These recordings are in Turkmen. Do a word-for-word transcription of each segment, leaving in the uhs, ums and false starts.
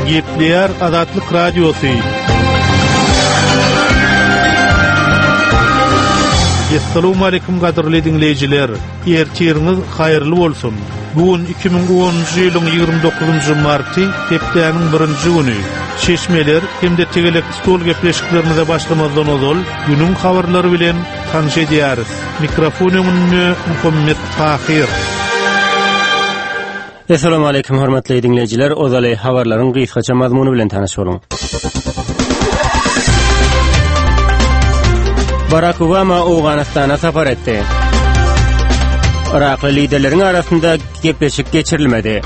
Gepleyer Azatlyk Radiosu. Assalamu alaykum gaderli dinleyijiler. Ertiriniz hayrly bolsun. Bugun iki bin onuncu ýylyň ýygrimi dokuzunçy marty, hepdäniň birinji güni. Şeşmeler hemde tegelek stol gepleşiklerine başlamazdan ozal günün habarlary bilen tanış edýäris. Mikrofonumy Muhammed Tahir. Assalamu alaykum hormatly dinleyijiler. Ozaly habarlaryň gysgaça mazmuny bilen tanyş boluň. Barack Obama Awganistana sapar etdi. Irak liderleriň arasynda gepleşik geçirilmedi.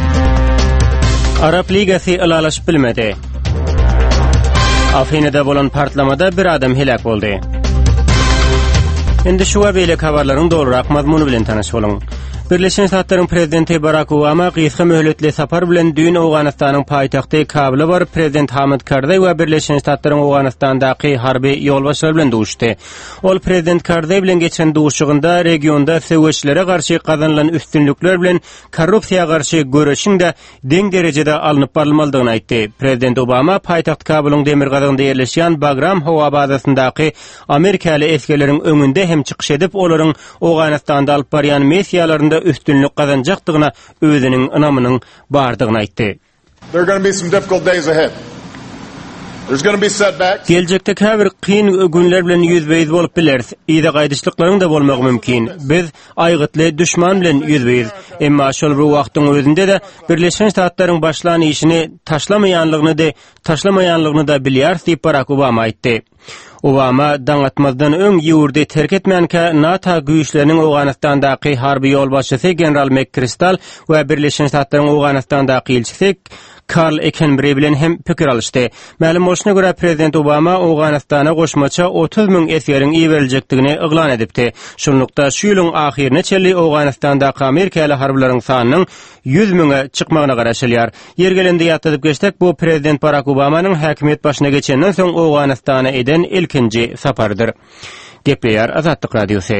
Arap Ligasy ılalaşyp bilmedi. Afrin'de bolan partlamada bir adam helak boldy. Endi şu we beýle habarlaryň dolurak mazmuny bilen tanyş boluň. Birleşen Ştatlaryň prezidenti Barack Obama gysga möhletli sapar bilen düň Awganistanyň paýtagty Kabula baryp prezident Hamid Karzai we Birleşen Ştatlaryň Awganistandaky harby ýolbaşçylary bilen duşdy. Ol prezident Karzai bilen geçen duşugynda regionda söwüşlere garşy kazanılan üstünlükler bilen korrupsiýaga garşy görüşiň-de deň derejede alınıp barylmalydygyny aýtdy. Prezident Obama paýtagt Kabulaň demir gazagynda ýerleşýän Bagram hawa bazasyndaky Amerikaly eskerleriň öňünde hem çykyş edip olaryň Awganistanda alyp barýan missiýalaryny üstünlük kazanjakdygyna özüniň ynamynyň bardygyny aýtdy. There are going to be some difficult days ahead. There's going to be setbacks. Gelecekde käbir kyn günler bilen ýüzbeýiz bolup bileris. Ýa-da gaýdyşlyklaryň da bolmagy mümkin. Biz aýgytly düşman bilen ýüzbeýiz. Emma şol bu wagtyň özünde de Birleşen Ştatlaryň başlan işini taşlamaýanlygyny da taşlamaýanlygyny da bilýär diýip Barack Obama aýtdy. Obama daňatmazdan öň ýurdy terk etmänkä NATO güýçleriniň Awganistandaky harby ýolbaşçysy general McChrystal we Birleşen Ştatlaryň Awganistandaky elçisi Karl Eckenberry bilen hem pikir alışdy. Ma'lum bolşuna görä prezident Obama Awganistana goşmaça otuz miň esgeriň iýeriljekdigini eglan edipdi. Şunlukda şu ýylyň ahirine çelli Awganistandaky Amerikaly harbylaryň sanynyň yüz miňe çykmagyna garaşylýar. Ýergelende ýatdyp geçdik, bu prezident Barack Obamanyň häkimet başyna geçenden soň Awganistana eden ilkinji sapardyr. Gepleýär Azatlyk Radiosu.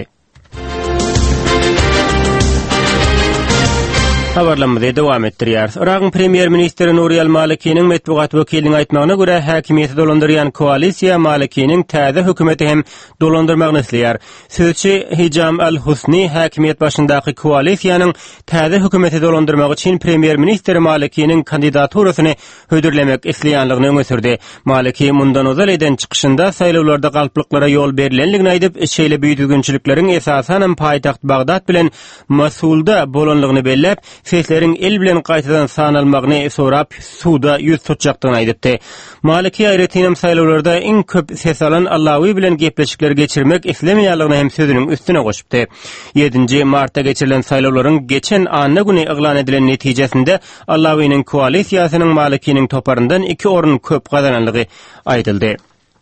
Habarlamada dowam etdirýär. Iragyň premier ministri Nuri al-Malikiň medeniýet wekiliniň aýtmagyna görä, häkimiýeti dolandyrýan koalisiýa Malikiň täze hökümeti hem dolandyrmagyny isleýär. Sözçi Hijam al-Husni häkimiýet başyndaky koalisiýanyň täze hökümeti dolandyrmak üçin premier ministri Malikiň kandidaturasyny hödürlemek isleýänligini öňe sürdi. Maliki mundan ozal eden çykyşynda saýlawlarda galpliklara ýol berilenligini aýdyp, şeýle büýdürgünçilikleriň esasan paýtagt Bagdad bilen Mosulda bolanlygyny belläp, sesleriň el bilen gaýtadan sanalmagyny sorap suda ýüz tutjakdygyny aýdypdy. Maliki aýretinem saýlawlarda iň köp ses alan Allahy bilen gepleşikler geçirmek islemeýänligini hem sözüniň üstüne goşupdy. yedinji martda geçirilen saýlawlaryň geçen anna güni eglan edilen netijesinde Allahynyň koalisiýasynyň Malikiň toparyndan iki orun köp gazananlygy aýdyldy.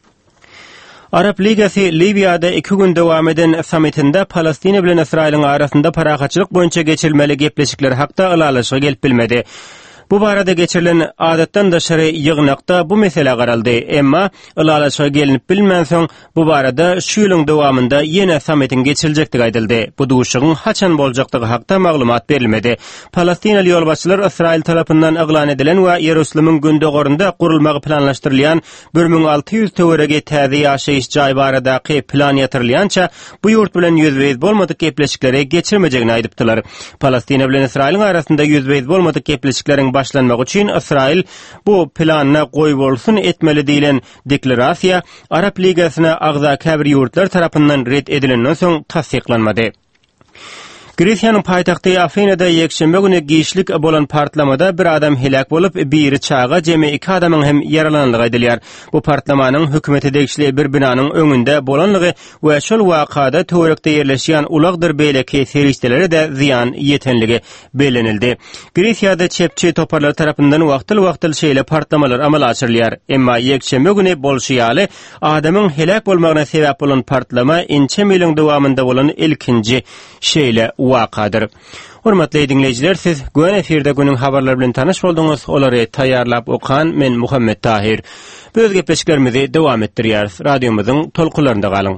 Arap Ligasy Libyada iki gün dowam eden samitinde Palestina bilen Israýlyň arasynda paragatçylyk boýunça geçirilmeli gepleşikler hakda ılalaşyga gelip bilmedi. Bu barada geçirilen adatdan da şery ýygnakda bu mesele garaldy. Emma ılalaşyga gelinip bilmän soň bu barada şu ýylyň dowamında ýene samitiň geçiriljekdigi aýdyldy. Bu duşugyň haçan boljakdygy hakda maglumat berilmedi. Palestinaly ýolbaşçylar Israýil tarapyndan eglan edilen we Ýerusalemin gündegorunda gurulmagy planlaşdyrylýan bir miň alty ýüz töwerege täze ýaşaýyş jaý baradaky plan ýatyrylýança bu ýurt bilen ýüzbeýiz bolmadyk gepleşikleri geçirmejegini aýdypdylar. Palestina bilen Israýlyň arasynda ýüzbeýiz bolmadyk gepleşikleriň başlanmak üçin Israýil bu planyna goý bolsun etmeli diýilen deklarasiýa Arap Ligasyna agza käbir ýurtlar tarapyndan red edilenden soň tasdiklanmady. Grisiýanyň paýtagty Afrin'de ýekşembe güni giýişlik bolan partlamada bir adam helak bolup, biri çağa jemi iki adamyň hem yaralanlygy aýdylýar. Bu partlamanyň hökümeti degişli bir binanyň öňünde bolanlygy we şol wakada töwerekde ýerleşýän ulagdyr beýleki serişdelere de ziýan ýetenligi belenildi. Grisiýada çepçi toparlar tarapyndan wagtyl-wagtyl şeýle partlamalar amala açyrylýar. Emma ýekşembe güni bolşýaly adamyň helak bolmagyna sebäp bolan partlama inçe milyň dowamında bolan ilkinji şeýle wakadyr. Hormatly dinleyijiler, siz göň efirde günüň habarlary bilen tanyş bolduňuz. Olary taýýarlap okan men Muhammed Tahir. Biz gepleşiklerimizi dowam etdirýäris. Radiomyzyň tolkunlarynda galyň.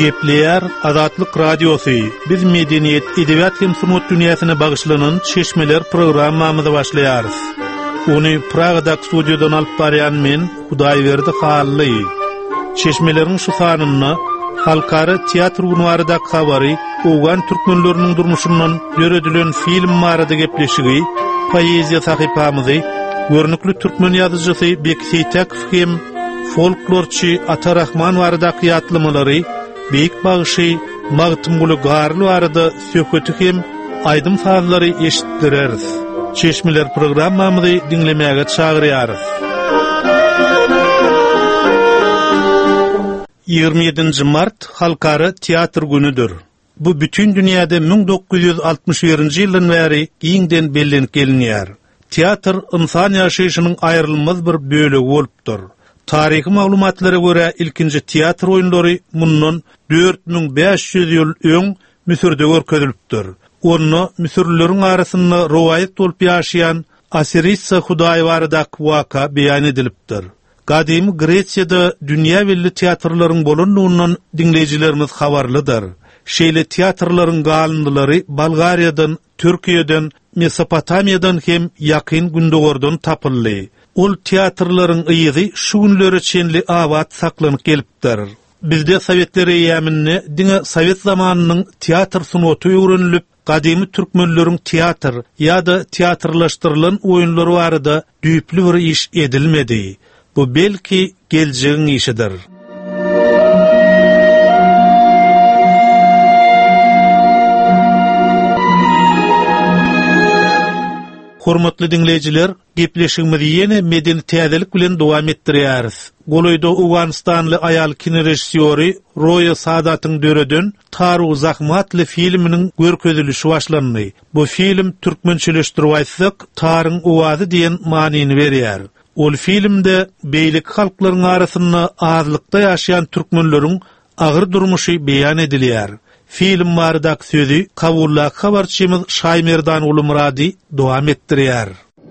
Gepleyer Azatlyk Radiosu. Biz medeniyet, edebiyat hem sunut dünýäsyna bagyşlanan Çeşmeler programmamyzy başlaýarys. Onu Praga'da stüdyodan alıp barýan men Hudaýberdi Hally. Çeşmelerin şu sanyna halkara teatr ünwarda kabary, owan türkmenläriniň durmuşyndan göredilen film barada gepleşigi, poeziýa sahypamyzy, görnükli türkmen ýazyjysy Bekçi hem folklorçy Ata Rahman barada ýatlamalary, Beýik Bagyşy, Magtymguly Garly barada söhbeti hem aýdym sazlary eşitdireriz. Çeşmeler programmamyzy dinlemäge çagyrýarys. ýygrimi ýedinji mart Halkara Teatr günüdür. Bu bütün dünýäde bin dokuz ýüz altymyş birinji ýyldan bäri giňden bellenip gelinýär. Teatr insan ýaşaýyşynyň aýrylmaz bir bölegi bolupdyr. Taryhy maglumatlara görä ilkinji teatr oýunlary mundan dört bin beş ýüz ýyl öň Müsürde görkezilipdir. Onu Müsürlülerin arasynda rowaýat bolup ýaşaýan Asirissa Hudaýberdi waka beýan edilipdir. Gadim Gresiýada dünýä belli teatrlaryň bolandygyny dinleýijilerimiz habarlydyr. Şeýle teatrlaryň galynlary Bolgariýadan, Türkiýeden, Mesopotamiýadan hem ýakyn gündegordan tapyldy. Ol teatrlaryň ýyzy şu günlere çenli awat saklanyp gelipdir. Bizde Sowetler ýamyny diňe Sowet zamanynyň teatr sunuty öwrenilip, gadymy türkmenleriň teatr ýa-da teatrlaşdyrylan oýunlary barada düýpli bir iş edilmedi. Bu belki geleceğin işidir. Hormatly dinleyijiler, gepleşigimizi ýene medeni täzelik bilen dowam etdirýäris. Goloýda Awganistanly aýal kino rejissýory Roya Sadatyň döreden Taru Zahmatly filminiň görkezilişi başlandy. Bu film türkmençeleşdirip aýtsak, Taryň owazy diýen manyny berýär. Ol filmde beýlik halklaryň arasynda azlykda ýaşaýan türkmenleriň agyr durmuşy beýan edilýär. Film baradaky sözi Kabulla habarçymyz Şaýmerdan uly Murady dowam etdirýär.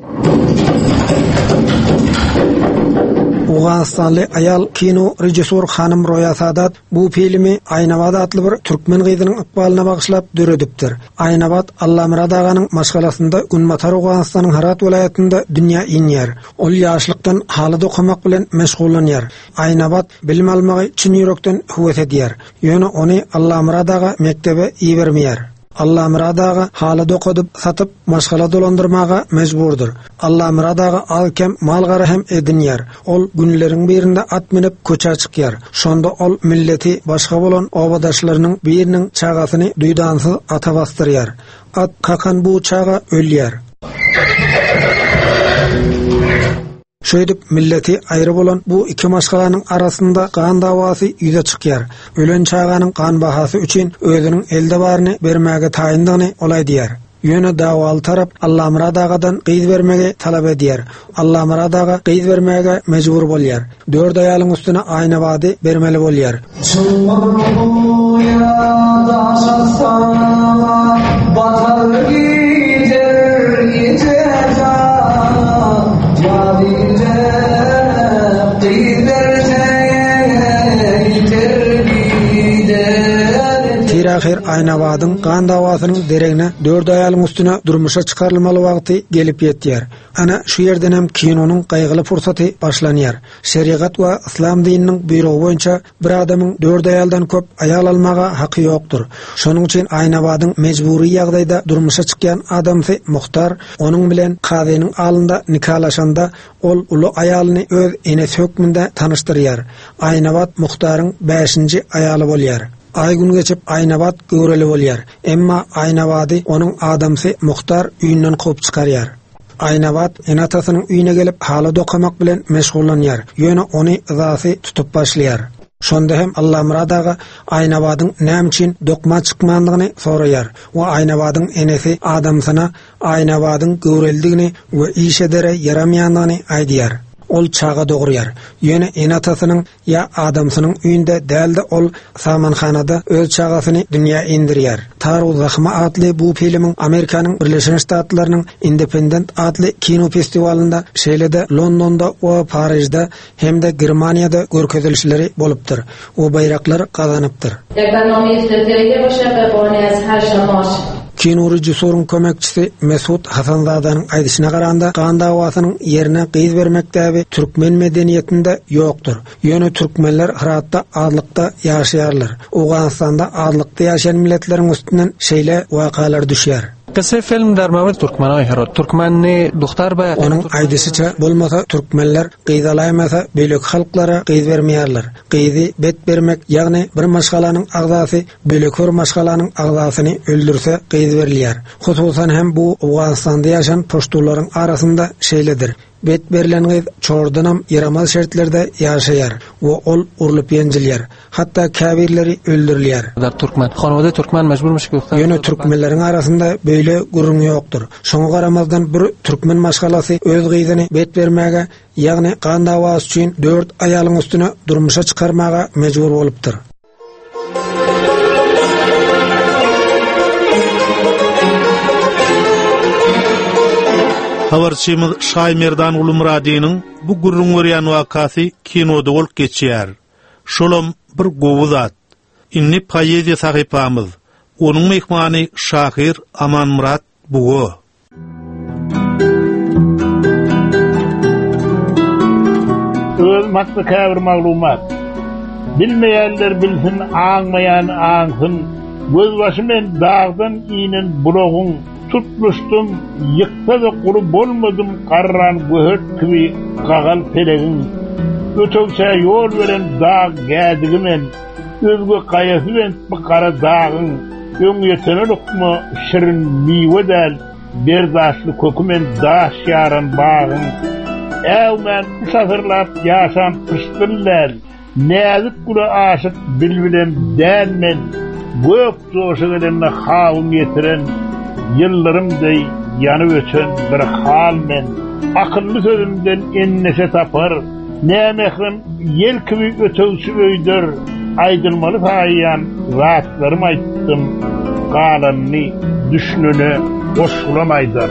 Awganistanly ayal kino rejissor Hanym Roya Sadat bu filmi Aýnabad adly bir türkmen gyzynyň ykbalyna bagyşlap döredipdir. Aýnabad Allah Murad aganyň maşgalasynda Günmatar Awganistanyň Herat welaýatynda dünýä inýär. Ol ýaşlykdan halyda okumak bilen meşgullanýar. Aýnabad bilim almagy çyn ýürekden howes edýär. Ýöne ony Allah Murad aga mektebe iýermeýär. Allah Murad aga halyda okudyp satyp maşgala dolandyrmaga mejburdur. Allah Murad aga alkem malgara hem edinýär. Ol günleriň birinde at minip köçe çykýar. Şonda ol milleti başga bolan obadaşlarynyň biriniň çagasyny duýdansyz ata bastyrýar. At kakan bu çaga ölýär. Şöýdip milleti aýry bolan bu iki maşgalanyň arasynda gan dawasy ýüze çykýar. Ölen çaganyň gan bahasy üçin özüniň elde baryny bermäge taýyndygyny olay diýär. Ýöne dawaly tarap Allah Murad agadan gyz bermege talap edýär. Allah Murad aga gyz bermege mejbur bolýar. Dört aýalyň üstüne Aýnabady bermeli bolýar. Ahir Aýnabadyň gan dawasynyň deregine dört aýalyň üstüne durmuşa çykarylmaly wagty gelip ýetýär. Ana şu ýerden hem kinonyň gaýgyly fursaty başlanýar. Şeriat we islam dininiň buyragi boýunça bir adamyň dört aýaldan köp aýal almaga haky ýokdur. Şonuň üçin Aýnabadyň mejburi ýagdaýda durmuşa çykýan adamsy muhtar onuň bilen kazynyň alynda nikahlaşanda ol uly aýalyny öz enesi hökmünde tanıştyrýar. Aýnabad muhtaryň beşinji aýaly bolýar. Ay gün geçip Aýnabad göreli bolýar. Emma Aýnabady onuň adamsy muhtar üýünden goýup çykarýar. Aýnabad enatasynyň üýüne gelip haly dokumak bilen meşgullanýar. Ýöne ony ızasy tutup başlaýar. Şonda hem Allah Murad aga Aýnabadyň näme üçin dokma çykmandygyny soraýar. We Aýnabadyň enesi adamsyna Aýnabadyň göreldigini we iş edere yaramýandygyny aýdýar. ol çağa dogurýar. Ýöne enatasynyň ya adamsynyň üýünde däldi ol samanhanada öz çağasyny dünýä indirýär. Taruz Zahma adly bu filmiň Amerikanyň Birleşen Ştatlarynyň Independent adly kino festivalynda, şeýlede Londonda we Paryjda hem de Germaniýada görkezilişleri bolupdyr. O baýraklar kazanypdyr. Kino rejissorun kömekçisi Mesut Hasanzadanyň aýdyşyna garanda Kan dawasynyň ýerine gyz bermekdäbi türkmen medeniýetinde ýokdur. Ýöne türkmenler Hiratda adlykda ýaşaýarlar. Awganistanda adlykda ýaşaýan milletleriň üstünden şeýle wakalar düşýär. Kısa film dermavit Türkmenay herot. Türkmenni duhtar bayak. Onun aýdyşyça bolmasa türkmenler gyzalaýmasa bölek halklara gyz bermeýärler. Gyzy bet bermek, ýagny bir maşgalanyň agzasy bölekör maşgalanyň agzasyny öldürse gyz berilýär. Hususan hem bu Awganistanda ýaşan poştularyň arasynda şeýledir. Bet berilen gyz çordanam yaramaz şertlerde ýaşaýar we ol urulyp ýenjilýär. Hatda käbirleri öldürilýär. Türkmen, hanwada türkmen mejburmuş gökden. Ýöne türkmenleriň arasynda beýle gurrun ýokdur. Şoňa garamazdan bir türkmen maşgalasy öz gyzyny bet bermäge, ýagny kan dawasy üçin dört aýalyň üstüne durmuşa çykarmaga mejbur bolupdyr. Habarçymyz Şaýmerdan Ulumradynyň bu gurrun görýän wakasy kinoda bolup geçýär. Şolam bir gowy zat. Inni poeziýa sahypamyz. Onuň mehmany şahyr Amanmurat bugo. Öz maksa käbir maglumat. Bilmeýänler bilsin, aňmaýan aňsyn. Göz başy men dagdan inen bulogyň tutmuşdum, yıkta da kuru bolmadım karran göhört gibi kagal pelegin. Ötölse yol veren dağ gädigimen, özgü kayası ben bu kara dağın, ön yetene lokma şirin miwe del, berdaşlı kökümen daş yaran bağın. Evmen usafırlap yaşam pıştırlar, näzik kula aşık bilbilem dänmen, gök zoşu gelenle havum yetiren, yıllarımday yanı öçen bir hal men, akıllı sözümden ennese tapar, nämehrim yel gibi ötölçü öýdür, aydılmalı taýyan zatlarym aýtdym, galanny düşnüne boşulamaýdyr.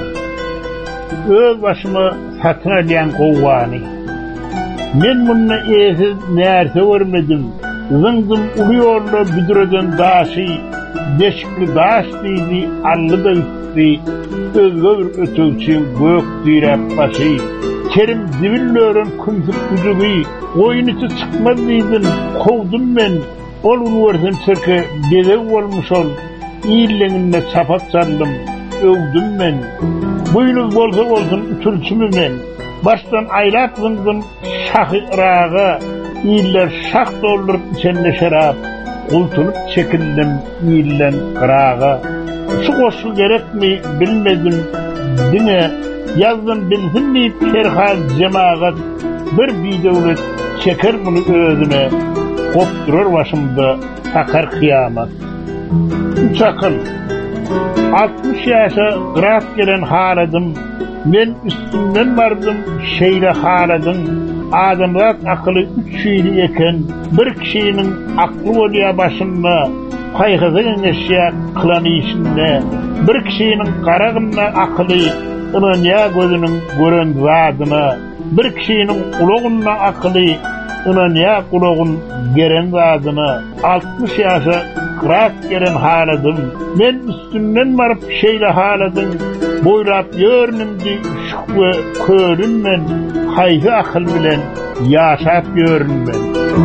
Öz başymy satyn alýan gowany. Men munna eýsiz närse görmedim. Zıngdım uluyorlu büdüreden daşy, deşikli daş diýdi, allyda üstü, özgür ötölçün gök direp başy. Kerim zibillörün kümsüp güzügi, oýunyçy çykmaz diýdim, kowdum men. Ol ulwersen çyrky bedeg bolmuş ol, iýleňinde çapak çaldym, öwdüm men. Buýnuz bolsa bolsun ütülçümü men. Baştan aýlap zıngdım şahyraga, iýler şah doldurup içende şerap. Ultunup çekildim iýlen qıraga. Şu goşul gerekmi bilmedim diňe, yazdım bilsin diýip herhal jemaat bir bidewlet çeker muny özüne, gopdurar başymda takar kıyamat. Üç akıl, altmış ýaşa gırat gelen haladım, men üstünden bardım şeýle haladım. Adamlar akıllı üç şiiri eken, bir kişinin aklı bolýa başynda, paýgazyň eşya kılan işinde, bir kişinin garagynda akıllı, ynanýa gözüniň gören zadyna, bir kişinin ulagynda akıllı, ynanýa ulagyn geren zadyna, altmış ýaşa kırat gelen haladım, men üstünden barıp şeýle haladım, boýlap ýörnümdi şükwe körüm men, haýsy akyl bilen ýaşap görünmen.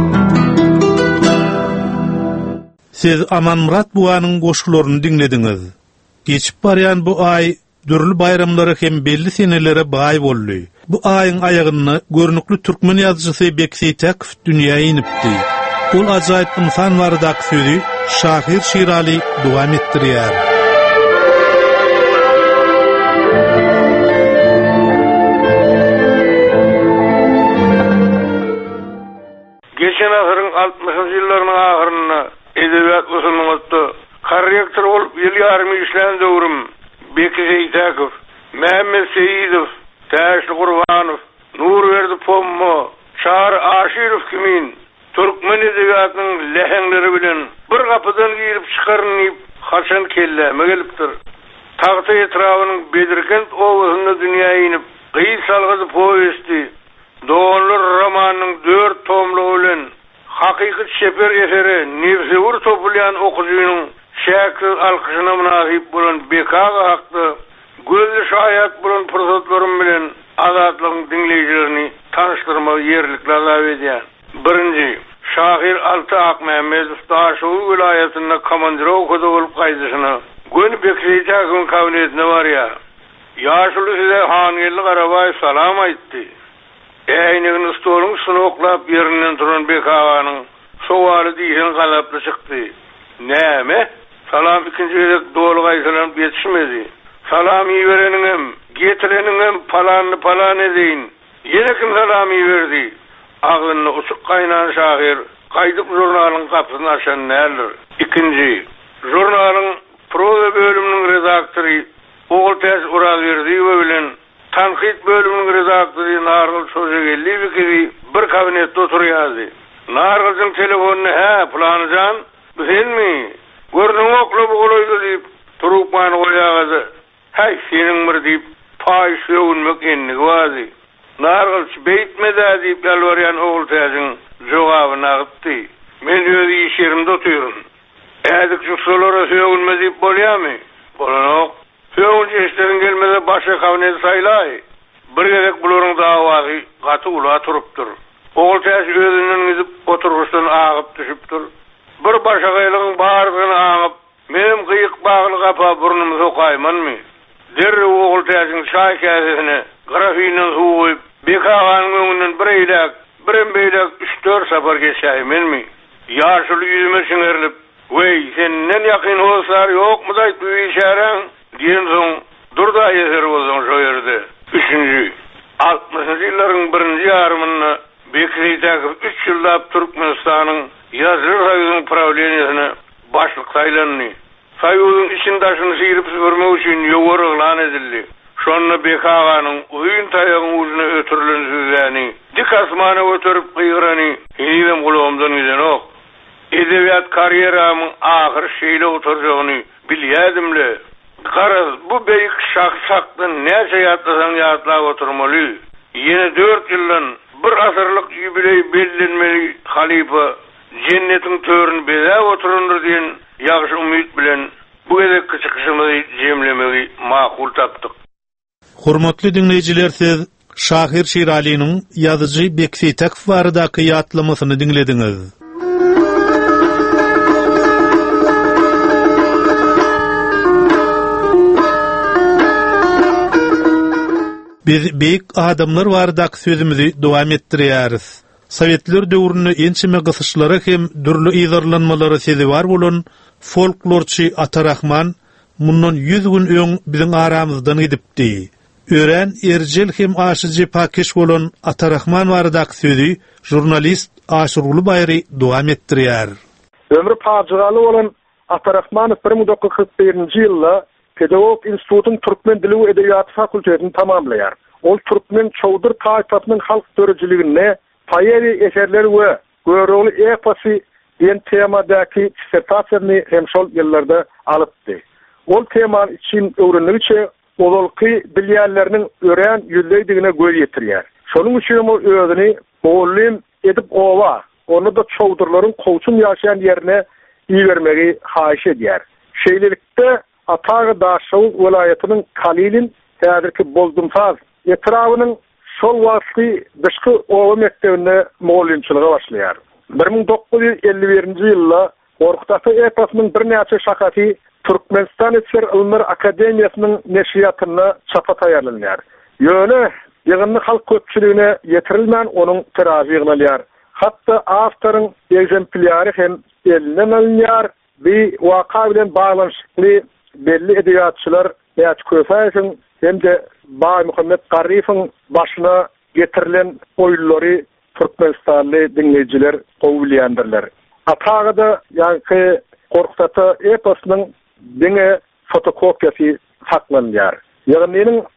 Siz Amanmurat buganyň goşgularyny dinlediňiz. Geçip barýan bu aý dürli bayramlara hem belli senelere baý boldy. Bu aýyň aýagyny görnükli türkmen ýazgysy Beksi Täkiw dünýäge inipdi. Ol ajaýyp insan bardak sözi Şahyr Şirali dowam etdirýär. Geçen asyryň altmışyncy ýyllarynyň ahyryna edebiyat usulunda korrektor bolup ýyl ýarym işlän döwrüm Beksi Täkiw, Mehmet Seyidow, Täşli Gurbanow, Nurberdi Pommo, Şahar Aşirov kimin Türkmen edebiyatynyň lehenleri bilen bir kapydan girip çykarnyp haçan kelleme gelipdir. Tagta etrawynyň bedirkent owasyna dünýäge inip, gyýy salgyzy powesti, Doğanlar romanynyň dört tomlugy bilen hakyky şeper eseri Nevzewur topulayan okujunyň şäkil alkyşyna münasip bolan bekaga hakdy gözli şahyat bolan pursatlarym bilen azatlygyň dinleýijilerini tanıştyrmagy ýerlik lazam edýär. Birinji, Şahir Altı Akmehmedov Daşow vilayatyna komandir okudy bolup gaýdyşyna gün bekleýän kabinetine barýar. Ýaşuly size hangelli Garabay salam aýtdy. Eýnigini stoluň üstüne oklap ýerinden turan bekawanyň sowaly diýen galaply çykdy. Näme? Salam ikinji gezek dolu gaýsalam ýetişmedi. Salam ýerenim, getireniňem palanny palan edin. Ýene kim salam ýerdi? Agyny uçuk gaýnan şahir gaýdyp jurnalyň kapysyny açan näler? İkinji, jurnalyň proza bölüminiň redaktory Oğultaş Urazberdiýew bilen tanqid bölüminiň redaktory Nargul Sözegelliýew bir kabinetde oturýardy. Nargul'yň telefonyny "Hä, Planjan, bilenmi? Görnüň oklap goýdy" diýip turupman goýýardy. "Hay, seniň bir" diýip paýş ýöwnmek enni wazy. Nargul beýtmede diýip galwaryan Oğultaşyň jogabyny agypdy. "Men öz iş ýerimde oturýarym. Ädik şulara söýülme diýip bolýarmy?" "Bolanok. Söýünçe işlerin gelmede başa kabinet saýlaý. Bir gerek bularyň dawagy gaty ula turupdyr. Oğultaş özünden gidip oturuşdan agyp düşüpdir. Bir başa gaýlygyň bargyny agyp, "Menim gyýyk bagly gapa burnumy sokaýmanmy?" Derre Oğultaşyň çaý käsesine grafinen suwup, bekawanyň öňünden bir eýlek, birim beýlek üç dört sapar geçäýmenmi? Ýaşuly ýüzüme şiňerilip, "Wey, senden ýakyn bolsar ýokmy daýyp ýeşäreň?" diýen soň durda ýeter bolsaň şo ýerde. Üçüncü, altmışyncı ýyllaryň birinji ýarymyny Bekleýtäk üç ýyllap Türkmenistanyň ýazgyr raýonynyň prawleniýasyna başlyk saýlandy. Saýudyň içindaşyny sýrip süpürmek üçin ýogary lan edildi. Şonu bekawanyň uýun taýagyň ucuna ötürilen sözlerini dik asmana ötürüp gyýrany hiýem gulawymdan gidenok. Edebiyat karyeramyň ahyr şeýle oturjagyny bilýädimle. Garaz, bu beýik şahsakdan näçe ýatlasaň ýatlap oturmaly. Ýene dört ýyldan bir asyrlyk ýübiley bellenmeli halifa jennetiň törini bezäp oturundur diýen ýagşy umyt bilen bu gezekki çykyşymyzy jemlemegi makul tapdyk. Hormatly dinleýijiler, siz Şahir Şiralynyň ýazyjy Bekfeýtek baradaky ýatlamasyny dinlediňiz. Biz beýik adamlar baradaky sözümizi dowam etdirýäris. Sowetler döwrüne ençime gysyşlary hem dürli ýazarlanmalary sezi bar bolan folklorçy Atarahman mundan yüz gün öň biziň aramyzdan gidipdi. Ören erjel hem aşyjy pakeş bolan Atarahman baradaky sözi jurnalist Aşurly Bayry dowam etdirýär. Ömrü pajygaly bolan Atarahmanow bir ming dokuz yüz kırk birinji ýylda Pedagog Institutynyň Türkmen dili we edebiýaty fakultetini tamamlaýar. Ol Türkmen çowdur taýpasynyň halk dörejiligine poeziýa eserleri we görögli eposy diýen temadaky dissertasiýany hem şol ýyllarda alypdy. Ol temany için öwrenilýär, ololky bilýärleriniň ören ýüzleydigine göz ýetirýär. Şonuň üçin ol özüni bolim edip owa, onu da çowdurlaryň kowçun ýaşaýan ýerine ýermegi haýyş edýär. Şeýlelikde Atağı Daşow welaýatynyň Kalilin häzirki Bozdumsaz etrawynyň şol wagtly dışky owa mektebinde moğolinçiliğe başlaýar. bir ming dokuz yüz elli birinji ýylda Orkutaty eposynyň bir näçe şakaty Türkmenistan Esher Ilmler Akademiýasynyň neşriýatyna çapa taýýarlanýar. Ýöne ýygynly halk köpçüligine ýetirilmän onuň tirazy ýyglanýar. Hatda awtoryň egzemplary hem elinden alınýar. Bir waka bilen baglanşykly belli edebiyatçılar Näçe Köfäýeň hem de Bay Muhammed Garifyň başyna getirilen oýullary Türkmenistanly dinleýijiler gowulýandylar. Atagada ýa-ni Korkutaty eposynyň diňe fotokopiyasy saklanýar. Ýagny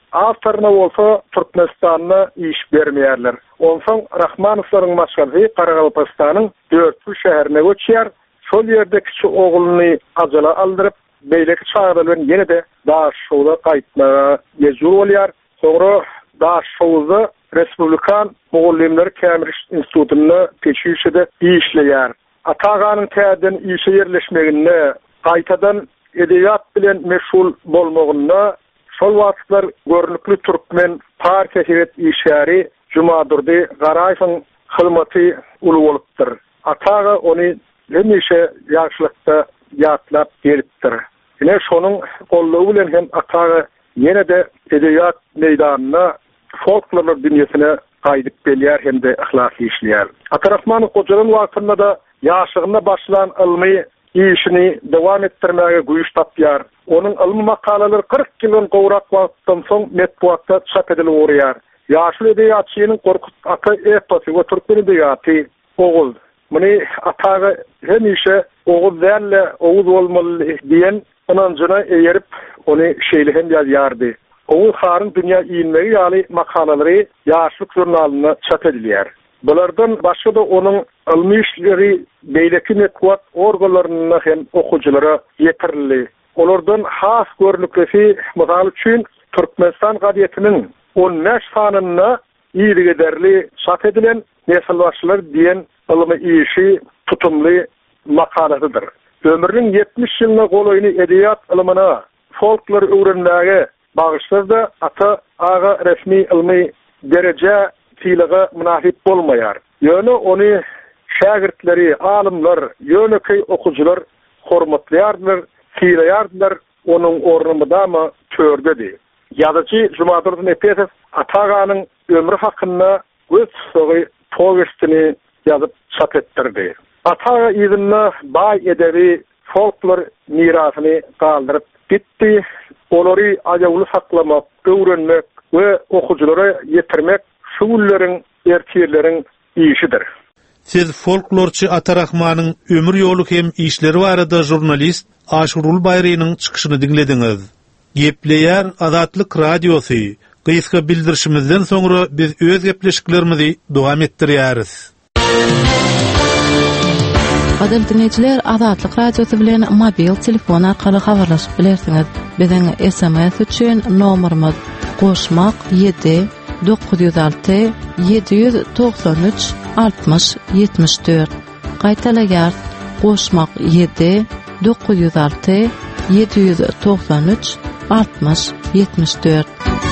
Aftarına olsa Türkmenistan'a iş vermeýärler. Onsoň Rahmanovlaryň maşgaly Qaraqalpastan'yň dörtbür şäherine göçýär. Şol ýerde kiçi oğluny ajala aldyryp, beýleki çağırlar bilen ýene de Daşşowda gaýtmaga mejbur bolýar. Soňra Daşşowda Respublikan Mugallimler Kämiriş Institutyny peşişide işleýär. Ataganyň täzeden işe ýerleşmeginde, gaýtadan edebiyat bilen meşgul bolmagyna şol wagtlar görnükli türkmen partiýet işäri Jumadurdy Garaýewiň hyzmaty uly bolupdyr. Ataga ony hemişe ýaşlykda ýatlap beripdir. Ine şonuň gollugy bilen hem ataga ýene de edebiyat meýdanyna, folklor dünýäsine gaýdyp gelýär hem de ahlaki işleýär. Atarahman Hojalyň wagtynda da ýaşygyna başlan ilmi işini dowam etdirmäge güýç tapýar. Onun ilmi makalalary kırk ýyldan gowrak wagtdan soň metbuatda çap edilip orýar. Ýaşly edebiyatçynyň Gorkut ata eposy we türkmen edebiýaty ogul. Muny ataga hemişe ogul derle ogul bolmaly diýen anancına eýerip ony şeýle hem ýazýardy. Ogul haryň dünýä iýilmegi ýaly makalalary ýaşlyk jurnalyna çap edilýär. Bulardan başga da onun ilmi işleri beýleki metbuat organlaryna hem okuwçylara ýetirildi. Olardan has görnükleri mysal üçin Türkmenistan gazetiniň on beş sanyna ýyly derli çap edilen Nesilbaşlar diýen ilmi işi tutumly makaladydyr. Ömrüniň yetmiş ýylyna goloýuny edebiyat ilmine, folklor öwrenmäge bagışlada ata aga resmi ilmi derece fiiliga münasip bolmaýar. Ýöne ony şägirtleri, alymlar, ýöneki okuwçylar hormatlaýardylar, fiýlaýardylar, onuň ornundamy tördedi. Ýazyjy Jumadurdyn Epesew Ataganyň ömrü hakynda öz sogy powestini ýazyp çap etdirdi. Ataga ýygyna baý edebi folklor mirasyny galdyryp gitdi. Olary ajawly saklamak, öwrenmek we okuwçylara ýetirmek şuulleriň, erkirleriň işidir. Siz folklorçy Atarahmanyň ömür ýolu hem işleri barada jurnalist Aşurul Bayrynyň çykyşyny dinlediňiz. Gepleýär Azatlyk radiosy. Gysga bildirişimizden soňra biz öz gepleşiklerimizi dowam etdirýäris. Adil dinleyijiler, Azatlyk radiosy bilen mobil telefon arkaly habarlaşyp bilersiňiz. Biziň S M S üçin nomerimiz goşmak ýedi dokuz yüz altı yedi yüz doksan üç altmış yetmiş dört. Gaýtalaýar goşmak ýedi dokuz yüz altı yedi yüz doksan üç altmış yetmiş dört.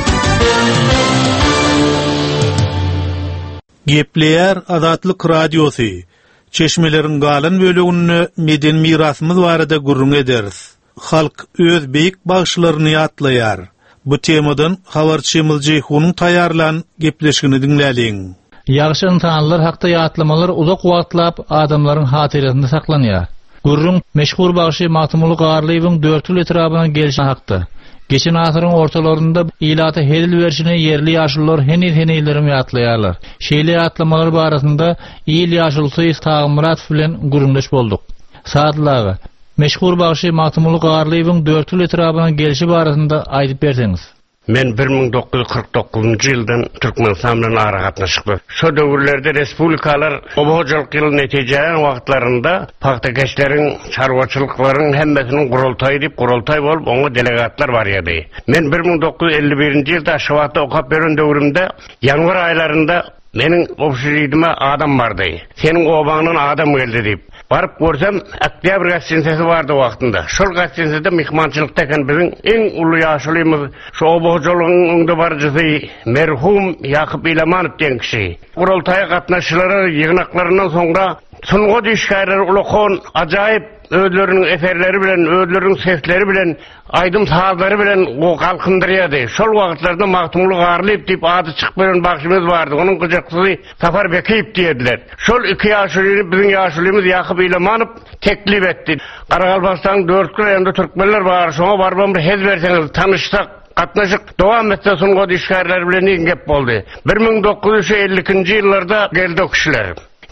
Gepleýär Azatlyk radiosy. Çeşmeleriň galan bölegini meden mirasymyz barada gurrun ederiz. Halk öz beýik bagşlaryny ýatlaýar. Bu temadan habarçymyz Jeyhunyň taýarlan gepleşigini dinläliň. Ýagşy insanlar hakda ýatlamalar uzak wagtlap adamlaryň hatyratynda saklanýar. Gurrun meşhur bagşy Matymly Garlyýyň dört ýyl etrabyna gelişi hakda. Geçen asyryň ortalarynda ilata hedil berişine yerli ýaşlylar heni-henilerim ýatlaýarlar. Şeýle ýatlamalar barasynda ýyl ýaşlysy Tagmyrat bilen gurundaş boldyk. Saatlagy meşhur bagşy Matymly Garlyýyň dört ýyl etrabyna gelişi barasynda aýdyp berseňiz. Men bir ming dokuz yüz kırk dokuzuncu ýyldan Türkmenistan bilen ara gatnaşypdy. Şo döwürlerde respublikalar obojalyk ýyl netijeleriniň wagtlarynda paxtakeşleriň, çarwaçylyklaryň hemmesiniň gurultaýy diýip gurultaý bolup oňa delegatlar bar ýady. Men bir ming dokuz yüz elli birinji ýylda şu wagtda okap beren döwrümde ýanwar aýlarynda meniň obşeýdime adam bardy. Seniň obaňdan adam geldi diýip barıp görsem Oktyabr gazetesi vardı wagtynda. Şol gazetesinde mihmançylykda eken biziň eň uly ýaşlymyz şu obojalygyň öňde barjysy merhum Ýakyp Ilamanow diýen kişi. Gurultaýa gatnaşylary ýygnaklarynyň soňra sungo düşkärler ulakon ajaýyp özleriniň eserleri bilen, özleriniň sesleri bilen, aýdym sazlary bilen o galkındyrýady. Şol wagtlarda Matymly Garlyýew diýip ady çykyp beren bagşymyz bardy. Onuň gyjykçysy Safar Bekiýew diýdiler. Şol iki ýaşlyny biziň ýaşlymyz Ýakyp Ilamanow teklip etdi. Qaraqalpakstanyň dört raýonunda türkmenler bar, şoňa barban bir hez berseňiz, tanışsak, gatnaşyk, dowam etse sungo düşkärler bilen gep boldy. bir ming dokuz yüz ellikinji ýyllarda geldi o kişiler.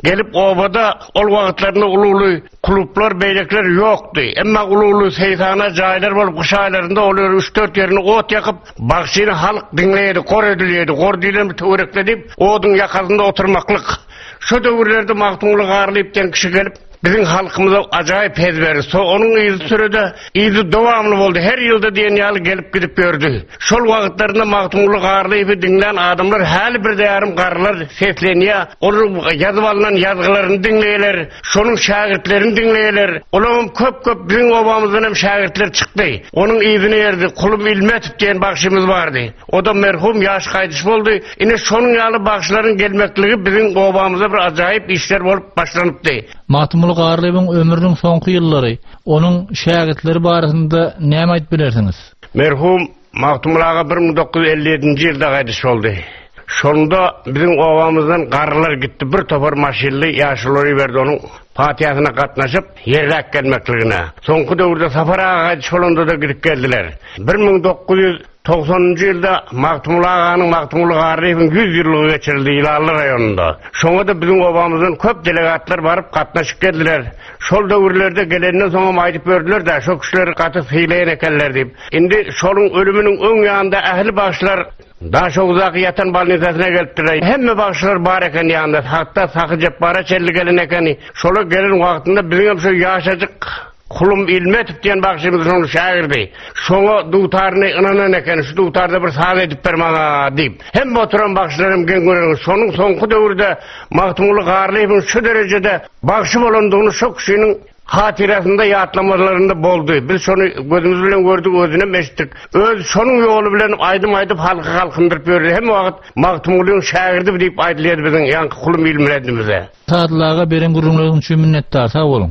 gelip obada ol wagtlarynda ululu klublar, beýlekler ýokdy. Emma ululu seytana jaýlar bolup gışaýlarynda olar üç dört ýerini ot ýakyp, bagşyny halk dinleýärdi, gor edilýärdi, gor diýilip töwerekledip, oduň ýakasynda oturmaklyk. Şu döwürlerde magtumlyk garlyp den kişi gelip bizim halkymyza ajaýyp hez berdi. So onuň izi sürede izi dowamly boldy. Her ýylda diýen ýaly gelip gidip berdi. Şol wagtlarynda magtumlyk garlyp dinlen adamlar häli bir därim garlar seslenýär. Olur ýazyp alynan ýazgylaryny dinleýärler. Şonuň şagirtlerini dinleýärler. Olam köp-köp bizim obamyzdan hem şagirtler çykdy. Onuň izini berdi. Kulum Ilmetip diýen bagşymyz bardy. O da merhum ýaş gaýdyş boldy. Ine şonuň ýaly bagşlaryň gelmekligi bizim obamyza bir ajaýyp işler bolup başlanypdy. Matymlyk Garlybyň ömrüniň soňky ýyllary, onuň şagirtleri barasynda näme aýdyp bilersiňiz? Merhum Magtumlaga bir ming dokuz yüz elli ýedinji ýylda gaýdyş boldy. Şonda bizim obamyzdan garlar gitdi, bir topar maşinli ýaşulary berdi onuň patiýasyna gatnaşyp ýerlek gelmekligine. Soňky döwürde safaraga gaýdyş bolanda da girip geldiler. bir ming dokuz yüz toksanyňjy ýylda Magtumlaganyň Magtumlyk Garlybyň yüz ýyllygy geçirildi Ýylanly raýonunda. Şoňa da bizim obamyzdan köp delegatlar baryp gatnaşyp geldiler. Şol döwürlerde gelenden soňra aýdyp berdiler de şo kişileri gaty hylaýan ekenler diýip. Indi şoluň ölüminiň öň ýanynda ähli başlar daha çok uzak yatan balnizasına gelipdiler. Hemme başlar bar eken ýanynda, hatda Saky Jepara çelli gelen ekeni. Şola gelen wagtynda bizim şu ýaşajyk Kulum Ilmetip diýen bagşymyz onu şagirdi. Şoňa duwtaryny ınanan eken, şu duwtarda bir saz edip bermaga diýip. Hem oturan bagşlarym geňgören şonuň soňky döwürde Magtumlyk Garlybyň şu derejede bagşy bolandygyny şu kişiniň hatirasynda ýatlamallarynda boldy. Biz şonu gözümüz bilen gördük, özüne meşitdik. Öz şonuň ýoly bilen aýdym-aýdyp halky halkyndyryp berdi. Hem wagt Magtumlyň şagirdi diýip aýdylýar biziň ýanky Kulum Ilmetimize. Taýlaga beren gurulmagyň üçin minnetdar, sag bolun.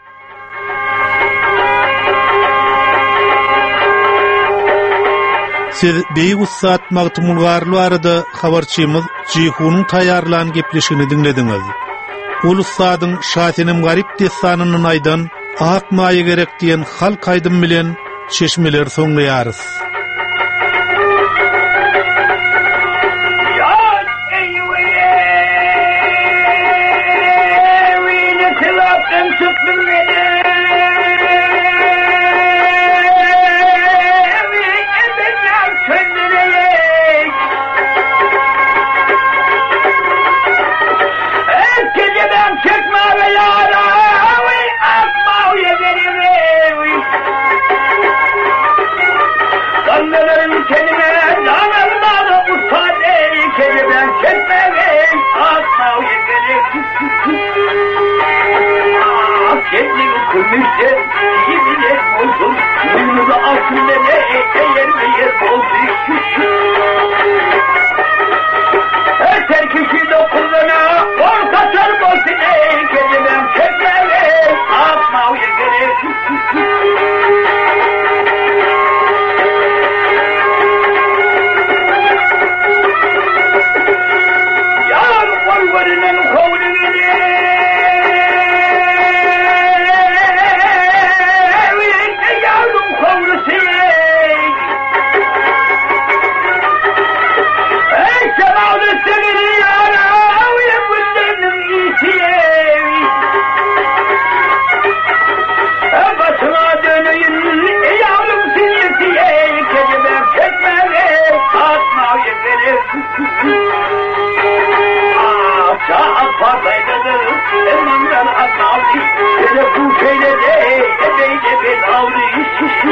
Siz beýik ussat Magtumlyk Garly barada habarçymyz Jihunyň taýýarlan gepleşigini dinlediňiz. Ul ussadyň şahynym garip desanyny aýdan akmaýy gerek diýen halk aýdym bilen çeşmeler soňlaýarys. Kırmıştı, yeminler olsun, yılmızı altında ne eğer meğer olsun. Her kişi dokunduğuna, or kaçar bolsun ey, kendimden çekmeli, atmaya gerek. Yar varvarının kovduğunu, Emandan atmalı, hele bu şeylere ebeyle ben ağrıyış.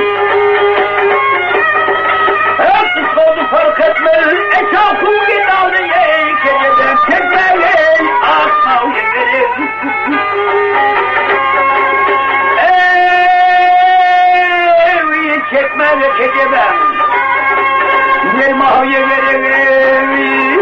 Hep oldu fark etmez, eşafım git ağrıya, geceden çekmeli, atmalı verir. Eee, çekmeli geceden, nermahıya verir.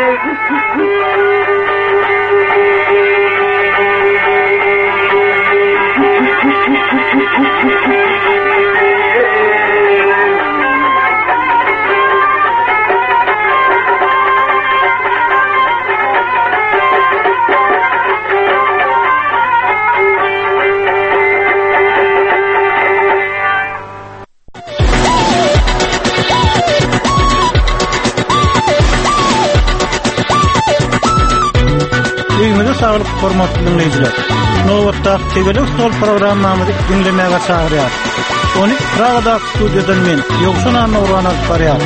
Sağlık hormatly dinleyijiler. Nowatda Tegelik Stol programmamyzy dinlemäge çagyrýar. Ony Pragada studiýadan men Ýokşan Nurwan barýar.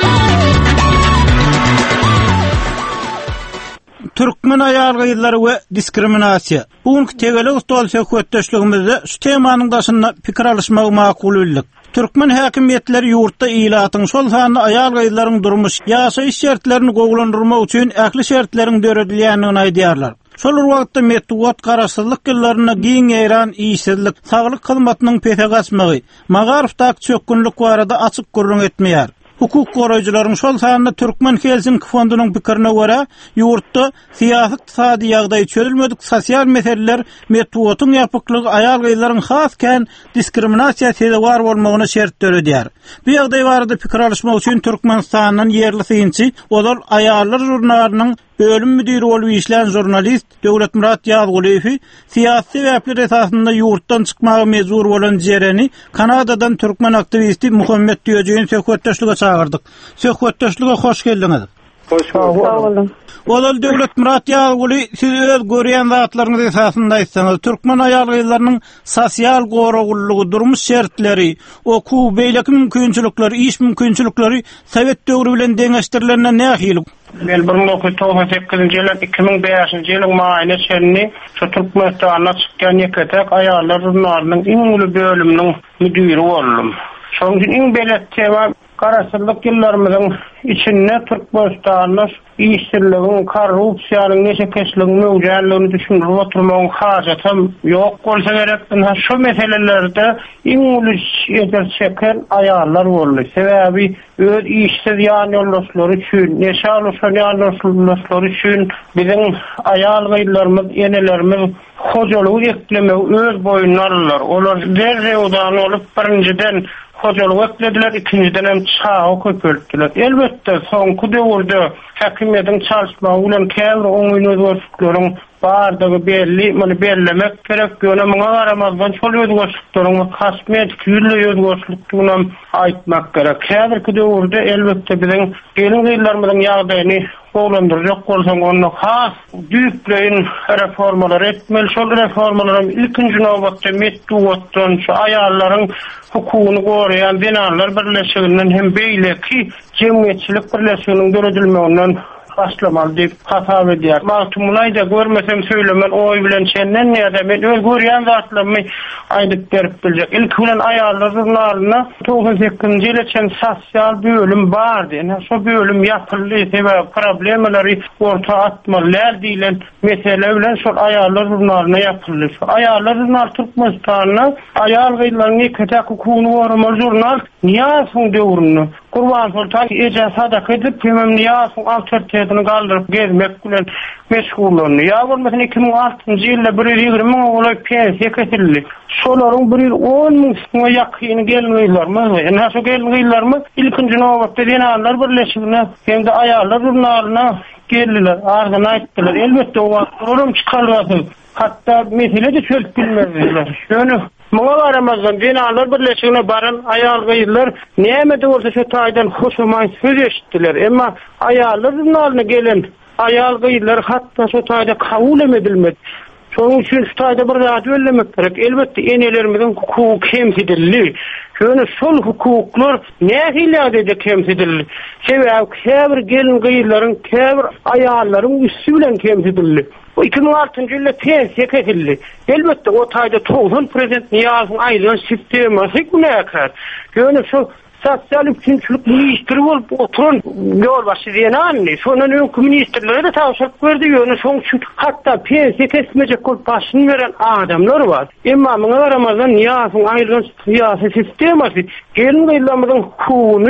Türkmen aýal gyzlary we diskriminasiýa. Bugunky Tegelik Stol söhbetdeşligimizde şu temanyň daşynda pikir alışmagy makul bildik. Türkmen häkimetleri ýurtda ilatyň şol sany aýal gyzlaryň durmuş, ýaşaýyş şertlerini gowlandyrmak üçin ähli şertleriň döredilýänini aýdýarlar. Şol wagtda metduat garaşsyzlyk ýyllaryna giň eýran iýsizlik, saglyk hyzmatynyň pete gaçmagy, Magarowdak çökünlük barada açyk gurrun etmeýär. Hukuk goraýjylaryň şol sanyna Türkmen Helsinki fondunyň pikirine görä, ýurtda syýasy ykdysady ýagdaý çözülmedik sosial meseleler metduatyň ýapyklygy aýal gyzlaryň hasken diskriminasiýa sebäp bolmagyna şert döredýär. Bu ýagdaý barada pikir alışmak üçin Türkmenistanyň ýerli synçy, olar aýallar jurnalynyň bölüm müdiri bolup işleyen jurnalist Döwletmurat Ýazguliýew syýasy sebäpler esasynda ýurtdan çykmagy mejbur bolan jereni Kanadadan türkmen aktivisti Muhammed Diýejiň söhbetdeşlige çağırdyk. Söhbetdeşlige hoş geldiňiz. Hoş bulduk. Olal Döwletmurat Ýazguliýew siz öz görýän zatlaryňyz esasynda aýtsaňyz, türkmen aýal gyzlarynyň sosial goragullygy, durmuş şertleri, okuw, beýleki mümkinçilikleri, iş mümkinçilikleri Sowet döwri bilen deňeşdirilenine nähili? Ben bir bin dokuz yüz togsan sekizinji ýylyň iki ming beşinji ýylyň maýyna şerni şu Türkmenistana çykkan ýeketek aýallar jurnalynyň iň uly bölüminiň müdiri boldum. Şoň üçin iň belet tema garaşsyzlyk ýyllarymyzyň içinde Türkmenistanyň işçiligiň, korrupsiýanyň neçe kesligini mewjudlygyny düşünýär oturmagyň hajatym ýok bolsa gerek. Şu meselelerde iň uly ýeter çeken aýallar boldy. Sebäbi öz işsiz ýan ýoldaşlary üçin, neçe alşan ýan ýoldaşlary üçin biziň aýal gyzlarymyz, enelerimiz hojalyk eklemek öz boýuna alýar. Olar derre odan olup birinciden hojalyk eklediler, ikinciden hem çağı köpürtdiler. Elbette soňky döwürde häkimetiň çalışmagy bilen käbir oňyny özgörüşlerini bardygy belli, muny bellemek gerek. Ýöne muňa garamazdan şol özgörüşlerini kasmet küýle özgörüşlikdigini aýtmak gerek. Käbirki döwürde elbette biziň gelin gyzlarymyzyň ýagdaýyny gowlandyrjak bolsaň onu has düýpleýin reformalar etmeli. Şol reformalaryň ilkinji nowbatda metduatdan şu aýallaryň hukugyny goraýan Dinarlar Birleşiginden hem beýleki jemgyýetçilik birleşiginiň döredilmeginden başlamaly diýip hasap edýär. Mahtumlaýda görmesem söylemen oý bilen çenden näde men öz görýän zatlarmy aýdyp berip biljek. Ilk bilen aýallar jurnalyna togsan sekizinji ýyl çen sosial bölüm bardy. Ene şo bölüm ýapyldy sebäp problemleri orta atmalar diýilen mesele bilen şol aýallar jurnalyna ýapyldy. Aýallar jurnaly Türkmenistanyň aýal gyzlaryny ketek hukugyny goramal jurnal Niýasyň döwrüni Kurban Sultan eje sadak edip hemem Niýasyň awtoritetini galdyryp gezmek bilen meşgullandy. Ýa bolmasyn iki ming altynjy ýylda bir yüz ýigirme miň oglak pensiýa kesildi. Şolaryň bir yüz on miňe ýakyny gelmeýärmi? Ene şu gelmeýärmi? Ilkinji nowbatda Dinarlar Birleşigine hem de aýallar jurnalyna geldiler, argyny aýtdylar. Elbetde o wagtlaryň çykarlasy. Hatda mesele de çözüp bilmezler. Şöňe muňa garamazdan Dinarlar Birleşigine baran aýal gyzlar näme de bolsa şu taýdan hoşamaý söz eşitdiler. Emma aýallar jurnalyna gelen aýal gyzlar hatda şu taýda kabul edilmedi. Şoň üçin şu taýda bir zat bellemek gerek. Elbetde enelerimiziň hukuky kemsidildi. Şöňe şol hukuklar nähilerde kemsidildi. Sebäp käbir gelin gyzlaryň, käbir aýallaryň üstü bilen kemsidildi. iki ming altynjy ýylda pensiýa kesildi. Elbetde o taýda togsan prezident Niýazyň aýlan sistemasy günäkär. Ýöne şu sosial üçinçilik ministri bolup oturan ýolbaşçy diýenani, şondan öňkü ministrlere de tawşyryk berdi. Ýöne şoň üçin hatda pensiýa kesmejek bolup başyny beren adamlar bar. Emma muňa garamazdan Niýazyň aýlan syýasy sistemasy gelin gyzlarymyzyň hukugyny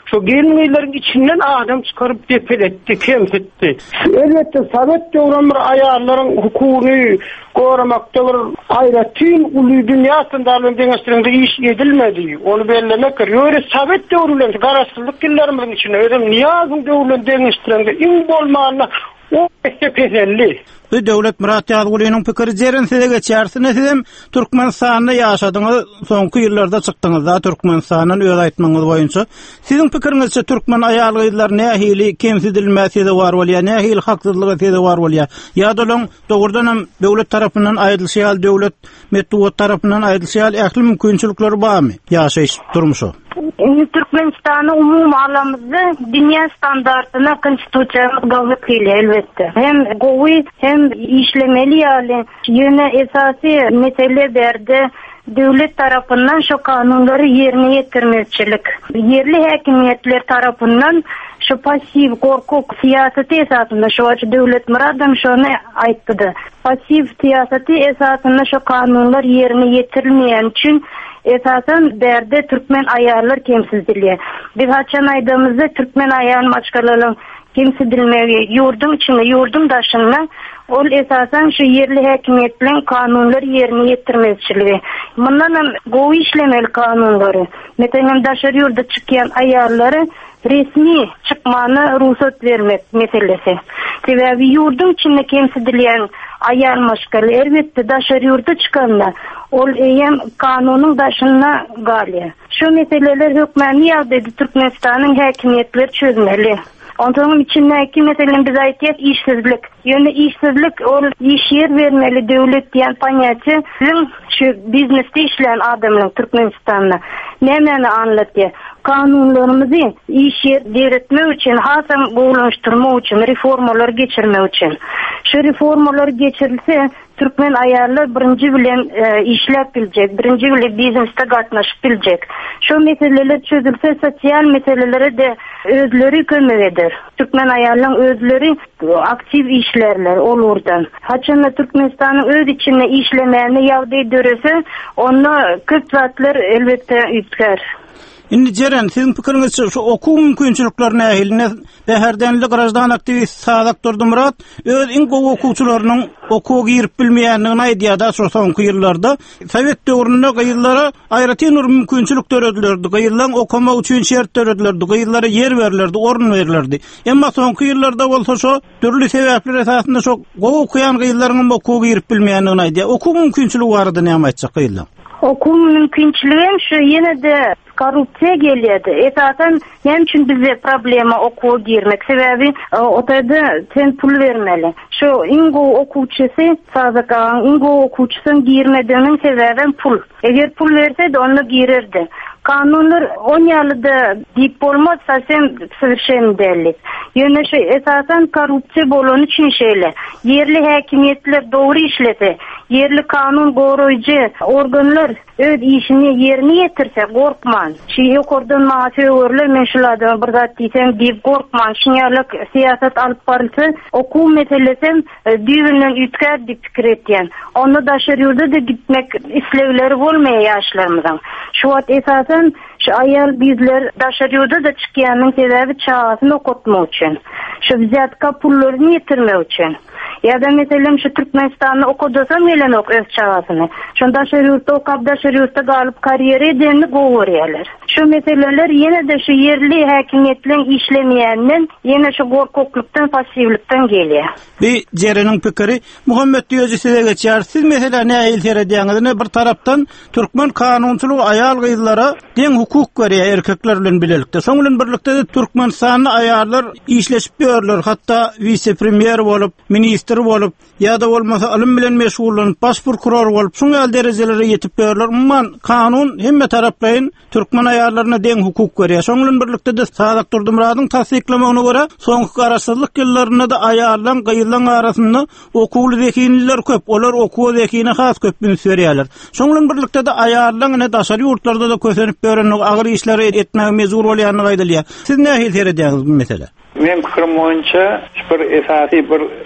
Şu gelin ýyllaryň içinden adam çykaryp depeletdi, kemsetdi. Elbette Sovet döwründe aýallaryň hukuky goramakda bir aýratyn uly dünýasynda deňeşdirende iş edilmedi. Onu bellemek ýöre Sovet döwründe garaşsyzlyk ýyllarymyň içinde özüm Niýazyň döwründe deňeşdirende iň bolmanyna o peselli. Bu döwlet Murat Ýazgulynyň pikiri jeren size geçersin. Sizem Türkmenistanda ýaşadyňyz, soňky ýyllarda çykdyňyz da Türkmenistanyň öz aýtmagyňyz boýunça. Siziň pikiriňizçe türkmen aýalgylar nähili kemsidilmäsi de bar bolýar, nähili haksyzlygy de bar bolýar. Ýa-da dogrudan hem döwlet tarapyndan aýdylýar, döwlet metduat tarapyndan aýdylýar, ähli mümkinçilikleri barmy ýaşaýyş durmuşy? Türkmenistan'ı umum alamızda dünya standartına konstitusiyamız gavret kıyla elbette. Hem govi hem işlemeli yani yöne esası mesele berdi. Devlet tarafından şu kanunları yerine getirmekçilik. Yerli hakimiyetler tarafından şu pasif korkuk siyaseti esasında şu açı devlet muradım şunu ayttıdı. Pasif siyaseti esasında şu kanunlar yerine getirilmeyen için esasen berde Türkmen ayarlar kemsizdirliğe. Biz haçan aydığımızda Türkmen ayarın başkalarının kemsidilmeyi yurdum içinde, yurdum daşında ol esasen şu yerli hakimiyetlerin kanunları yerine getirmezçiliği. Bundan hem goğu işlemeli kanunları. Mesela daşar yurda çıkan ayarları resmi çıkmanı ruhsat vermek meselesi. Sebebi yurdum içinde kemsidilyen ayar maşkalı elbette daşar yurda çıkanlar. Ol eyem kanunun daşına galiye. Şu meseleler hükmeni ya dedi Türkmenistan'ın hakimiyetleri çözmeli. Onların içindeki meselenin biz aytiyat işsizlik. Yani işsizlik ol iş yer vermeli devlet diyen panyatı bizim şu bizneste işleyen adamın Türkmenistan'da ne meni anlatıyor. Kanunlarımızı iş yer diretme için, hasam boğulaştırma için, reformalar geçirme için. Şu reformalar geçirilse Türkmen ayarlar birinci bilen e, işlep bilecek, birinci bilen bizneste katnaşıp bilecek. Şu meseleler çözülse sosyal meselelere de özleri kömek eder. Türkmen ayarların özleri aktif işlerler olurdan. Haçanla Türkmenistan'ın öz içinde işlemeyeni yavday dörese onu köp zatlar elbette ütker. Indi jeren sizin pikiriňizçe şu okuw mümkinçiliklerine ähiline bäherdenlik garajdan aktivist Sadak Durdymurat öz iň gowy okuwçylarynyň okuw girip bilmeýändigini aýdýar-da şu soňky ýyllarda Sowet döwründe gaýyllara aýratyn mümkinçilik töredilirdi. Gaýyllaň okumak üçin şert töredilirdi. Gaýyllara ýer berilirdi, orun berilirdi. Emma soňky ýyllarda bolsa şu türlü sebäpler esasında şu gowy okuyan gaýyllaryň okuw girip bilmeýändigini aýdýar. Okuw mümkinçiligi barada näme aýtjak gaýyllar? Okuw mümkinçiligi şu ýene de korrupsiya gelýärdi. Esasen näme üçin bize problema okuw girmek? Sebebi otayda sen pul vermeli. Şu ingo okuwçysy sazakaň ingo okuwçysyň girmediğinin sebebi pul. Eger pul verse de onu girirdi. Kanunlar on ýylda dip bolmasa sen soвершенно dellik. Ýöne şu esasen korrupsiya bolan üçin şeýle. Yerli hakimiyetler dogry işlese, yerli kanun goraýjy organlar öz işini yerine getirse gorkman. Şu ýokardan maňa öwürler men şulardan bir zat diýsem diýip gorkman. Şuňalyk siýasat alyp barylsa, okuw meselesi düýünden ütker diýip pikir etýän. Onu daşar ýurda da gitmek islegleri bolmaýar ýaşlarymyzyň. Şu wagt esasen şu ayal bizler daşar ýurda da çykýanyň sebebi çağasyny okutmak üçin. Şu ziyatka pullaryny ýetirmek üçin. Ya da mesela şu Türkmenistan'da okudusam elenok öz çağasını. Şunda şeriyutta okabda şeriyutta galıp kariyeri edenini goğuruyorlar. Şu meseleler yine de şu yerli hakimiyetlerin işlemeyeninin yine şu korkukluktan, pasivlikten geliyor. Bir Ceren'in pikiri Muhammed Diyoji size geçer. Siz mesela ne ayıl seyrediyeniz? Bir taraftan Türkmen kanunçuluğu ayal gıyıllara den hukuk veriyor erkeklerle birlikte. Sonun birlikte de Türkmenistan'ı ayarlar işleşip görürler. Hatta vice premier olup, minister olup, ya da olmasa alım bilen meşgullanıp, baş prokuror olup, şunu derecelere yetip görürler. Umman kanun hemme taraflayın Türkmen ayarlarına den hukuk veriyor. Sonun birlikte de Sadak Durdymurat'ın tasdiklamağına göre son karasızlık yıllarında da ayarlan gıyıllan arasında okulu zekiniler köp. Olar okuwa zekine has köp bünüs veriyorlar. Sonun birlikte de ayarlan ne daşary yurtlarda da kösenip bören ağır işleri etmeye mezur bolýanyny gaýdylýar. Siz nähil seredýäňiz bu mesele? Men pikirim boýunça bir esasy bir zat bar.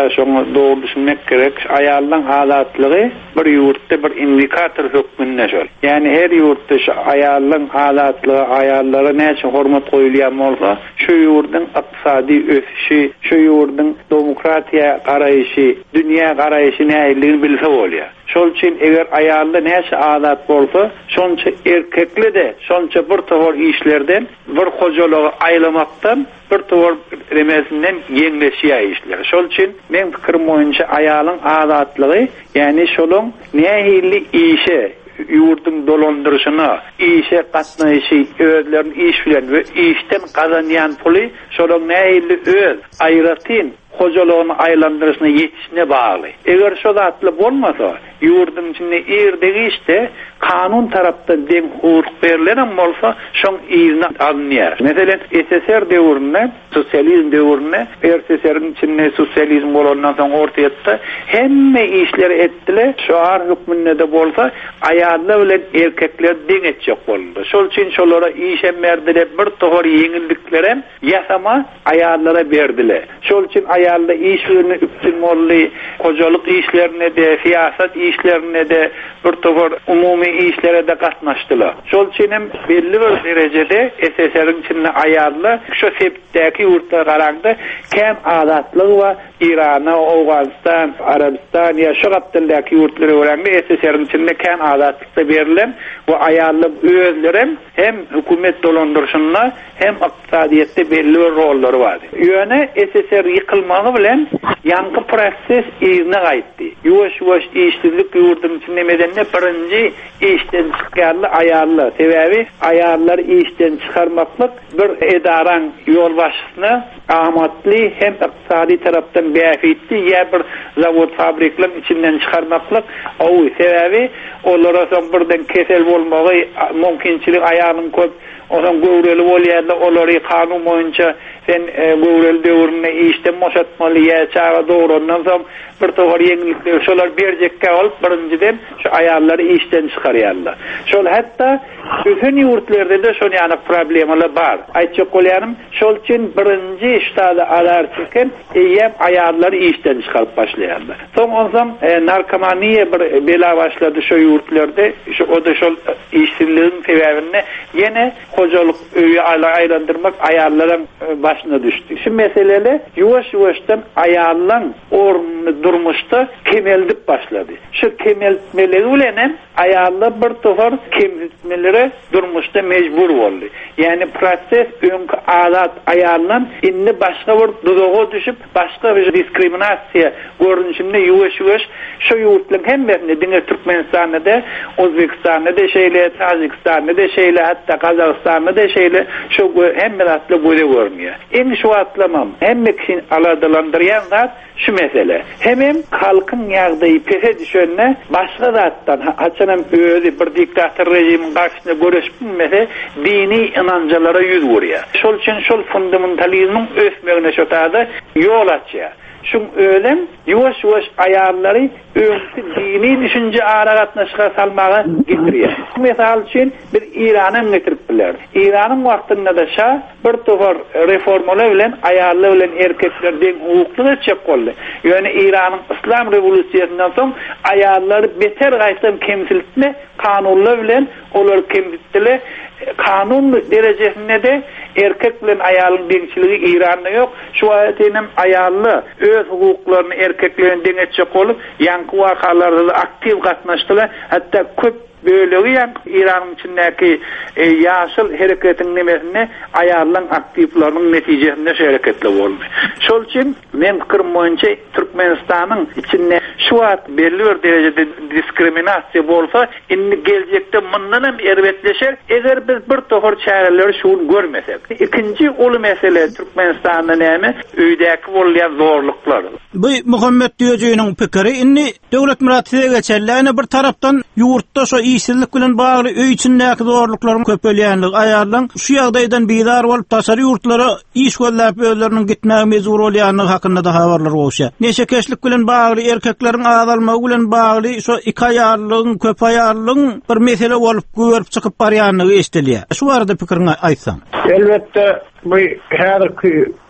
hatta şonu doğru düşünmek gerek. Ayarlan adatlığı bir yurtta bir indikator hükmünde şol. Yani her yurtta şu ayarlan adatlığı ayarlara näçe hormat koyulýan bolsa, şu yurdun iqtisadi ösüşi, şu yurdun demokratiya garaýşy, dünýä garaýşy näýligini bilse bolýar. Şol üçin eger ayarlı näçe adat bolsa, şonça erkekli de, şonça bir towar işlerden, bir hojalygy aýlamakdan, bir towar remesinden ýeňleşýär işler. Şol üçin men pikirim boýunça ayalyň adatlygy, ýani şolun nähili işe yurdun dolandırışına, işe katnaýşy, özlerini iş bilen we işten kazanýan puly şolun nähili öz aýratyn hojalygyny aýlandyrışyna ýetişine bagly. Eger şol atly bolmasa, yurdun içinde erdegi işte kanun tarapdan deň hukuk berilen bolsa, şoň ýygyny alınýar. Meselen S S R döwründe, sosializm döwründe, S S R'in içinde sosializm bolandan soň ortaýatda hemme işleri etdiler. Şoar hükmünde de bolsa, aýallar bilen erkekler deň etjek boldy. Şol üçin şolara işe berdiler, bir tohar ýeňillikler ýasama aýallara berdiler. Şol üçin aýallar işlerini üptürmeli, hojalyk işlerine de, siýasat işlerine de, bir tohar umumy işlere de gatnaşdylar. Şol üçin belli bir derejede S S R'in içinde aýallar şu sepdäki ýurtlara garagda kem adatlyk we İran, Awganistan, Arabistan ýa şu gatdaky ýurtlara görende S S R'in içinde kem adatlykda berilen we aýallar özleri hem hökümet dolandyrşyna hem iqtisadiýetde belli bir rollary bar. Ýöne S S R ýykylmagy bilen ýanky proses ýygyna gaýtdy. Ýuwaş-ýuwaş işsizlik ýurdun içinde medenne birinji işten çykarly aýallar. Sebäbi aýallar işten çykarmaklyk bir edaran ýol başçysyny amatly hem iqtisadi tarapdan bäfitli ýa bir zawod fabrikalar içinden çykarmaklyk. O sebäbi olara soň birden kesel bolmagy mümkinçilik aýalyň köp, oňa göwreli bolýarlar, olary kanun boýunça sen göwreli döwründe işten moşatmaly ýa çağa dograndan soň bir towar ýeňilikler şolar berjekkä bolup birinciden şu aýallary işten çykarýarlar. Şol hatda bütün ýurtlarda da şol ýany problemalar bar. Aýtjak bolýanym, şol üçin birinji ştada alar çeken eýem aýallary işten çykaryp başlaýarlar. Soň ondan narkomaniýa bir bela başlady şu ýurtlarda, şu o da şol işsizligiň sebäbine ýene hojalyk öýü aýlandyrmak aýallaryň başına düştü. Şu meseleler ýuwaş-ýuwaşdan aýallaryň ornuny durmuşda kemeldip başladı. Şu kemeltmeleri bilen aýallar bir tofar kemeltmelere durmuşda mecbur boldy. Yani proses öňkü adat aýallan inni başga bir dudaga düşüp başga bir diskriminasiýa görünüşinde ýuwaş-ýuwaş şu ýurtlaryň hemmerinde diňe Türkmenistanda da, Özbekistanda da şeýle, Tajikistanda da şeýle, hatda Kazakstanda da şeýle şu hemme atly böyle görünýär. Endi şu atlamam hemme kişini aladylandyrýan zat şu mesele. Hemem halkyň ýagdaýy pese düşenne başga zatdan haçanam özü bir diktator rejimiň garşysynda görüşmese dini inanjalara ýüz görýär. Şol üçin şol fundamentalizmiň ösmegine şotady ýol açýar. Şun öýlem ýuwaş-ýuwaş aýallary öňkü dini düşünje ara gatnaşyga salmagy getirýär. Mesal üçin bir İranyň getiripdiler. Iranyň wagtynda da şa bir towar reformalar bilen aýallar bilen erkekler deň hukukly çek boldy. Ýöne Iranyň İslam rewolýusiýasyndan soň aýallar beter gaýtan kemsilitme kanunlar bilen olar kemsilitdiler. Kanun derejesinde de erkek bilen aýalyň deňçiligi Iranda ýok. Şu aýatynym aýallar öz hukuklaryny erkeklerin deň etjek bolup, ýanky wakalarda da aktiv gatnaşdylar. Hatda köp bölegi ýa İranyň içindäki e, ýaşyl hereketiň nemesine aýallaryň aktivlarynyň netijesinde şereketli boldy. Şol üçin men pikirim boýunça Türkmenistanyň içinde şu wagt belli bir derejede diskriminasiýa bolsa, indi geljekde mundan hem erbetleşer. Eger biz bir tohar çäreleri şuny görmesek. İkinji ulu mesele Türkmenistanda näme? Öýdäki bolýan zorluklar. Bu Muhammed Diýejiňiň pikiri indi döwlet muratyna geçerler. Bir tarapdan ýurtda şu işsizlik bilen bagly öý içindäki zorluklaryň köpelýänligi aýarlan şu ýagdaýdan beýdar bolup taşary ýurtlara iş gölläp özleriniň gitmäge mezur bolýanlygy hakynda da habarlar bolýar. Neşe keşlik bilen bagly erkekleriň azalmagy bilen bagly şu iki aýarlygyň köp aýarlygyň bir mesele bolup görüp çykyp barýanlygy eşdilýär. Şu barada pikirini aýtsaň. Elbette bu häzirki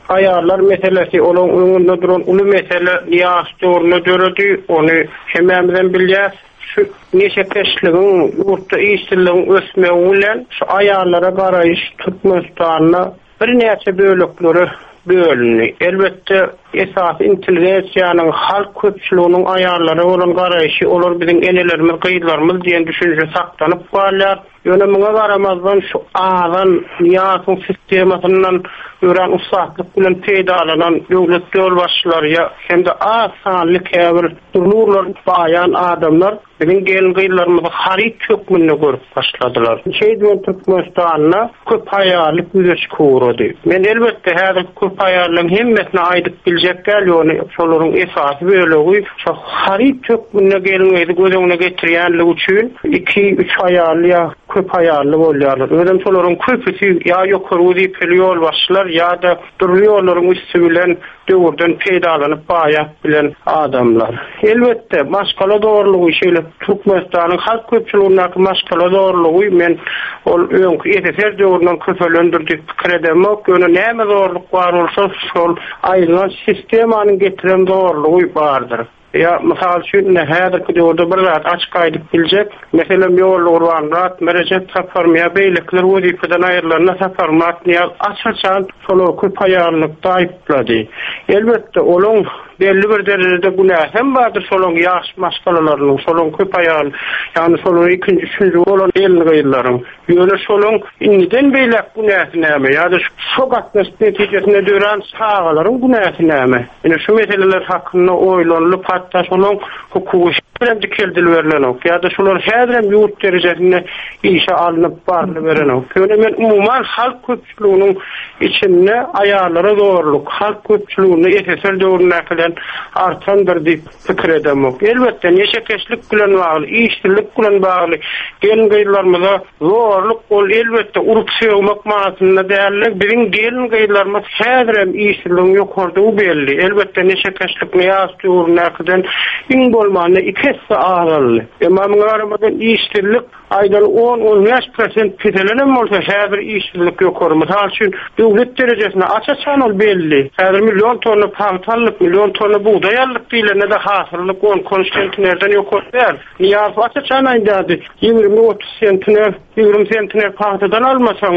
ayarlar meselesi olan önünde duran ulu mesele niyas doğruna döredi onu hememden bilýäs. Şu neşe peşligin yurtta işçiliğin ösmeği bilen şu ayarlara garaýyş Türkmenistan'a bir näçe bölükleri bölünýär. Elbette esas intelligensiýanyň halk köpçüliginiň ayarlary bolan garaýşy olar biziň enelerimiz, gyýlarymyz diýen düşünje saklanyp galýar. Ýöne muňa garamazdan şu alan niýasyň sistemasynyň ören usatlyk bilen peýdalanan döwlet ýolbaşçylary hem-de az sanly käbir dururlar baýan adamlar biziň gelin gyýlarymyzy haryp çökmünde görüp başladylar. Şeýdin Türkmenistanyna köp haýalyk güýç kurady. Men elbette häzir köp haýalyň hemmesini aýdyp biljek gelýär. Şolaryň esasy bölegi şu haryp çökmünde gelinmedi gözüňe getirýänligi üçin iki üç haýaly köp haýaly bolýarlar. Özüm şolaryň köpüsi ýa ýokary ýol başlar ýa da durýarlaryň üstü bilen döwürden peýdalanyp baýak bilen adamlar. Elbette maşgala dogrulygy şeýle Türkmenistanyň halk köpçüliginiň maşgala dogrulygy men ol öňkü ýeter döwründen köpelendirdik pikir edemok. Ýöne näme zorluk bar bolsa şol aýylan sistemanyň getiren dogrulygy bardyr. Ya misal üçin häzirki döwürde bir zat açyk aýdyp biljek. Meselem ýollar bar, merejek safarmya beýlikler wezipeden aýrylarna safarmat ýa açyçan şol köp haýarlyk daýyplady. Elbette olaň belli bir derejede günah hem bardyr şolaň ýaş maşgalalaryň, şolaň köp haýal, ýani şolaň ikinji, üçünji bolan elini gyýlaryň. Ýöne şolaň indiden beýlek günah näme? Ýa-da şu gatnaş netijesinde dören sagalaryň günah näme? Ýene şu meseleler hakynda oýlanylyp hatta şolaň hukuky bilen dikildirilenok. Ýa-da şolar häzirem ýurt derejesinde işe alınıp barly berenok. Ýöne men umuman halk köpçüliginiň içinde ayarlara zorluk, halk köpçüligini eteser döwrüne kelen artandyr diýip pikir edemok. Elbette neşekeşlik bilen bagly, işçilik bilen bagly gelin gyýlarymyza zorluk bol elbette urup söýmek manasyna däli. Biziň gelin gyýlarymyz häzirem işçiligiň ýokardygy belli. Elbette neşekeşlik niýas döwrüne kelen iň bolmany iki hisse ağırlı. Emamın aramadan işçilik aydan on on beş prosent petelenen bolsa häzir işçilik ýokary. Misal üçin döwlet derejesinde açaçan ol belli. Häzir milyon tonna paňtallyk, milyon tonna buğday allyk diýilende de hasyrlyk on konstantnerden ýokary däl. Niýas açaçan aýdady. ýygrimi otuz sentner, ýygrimi sentner paňtadan almasaň,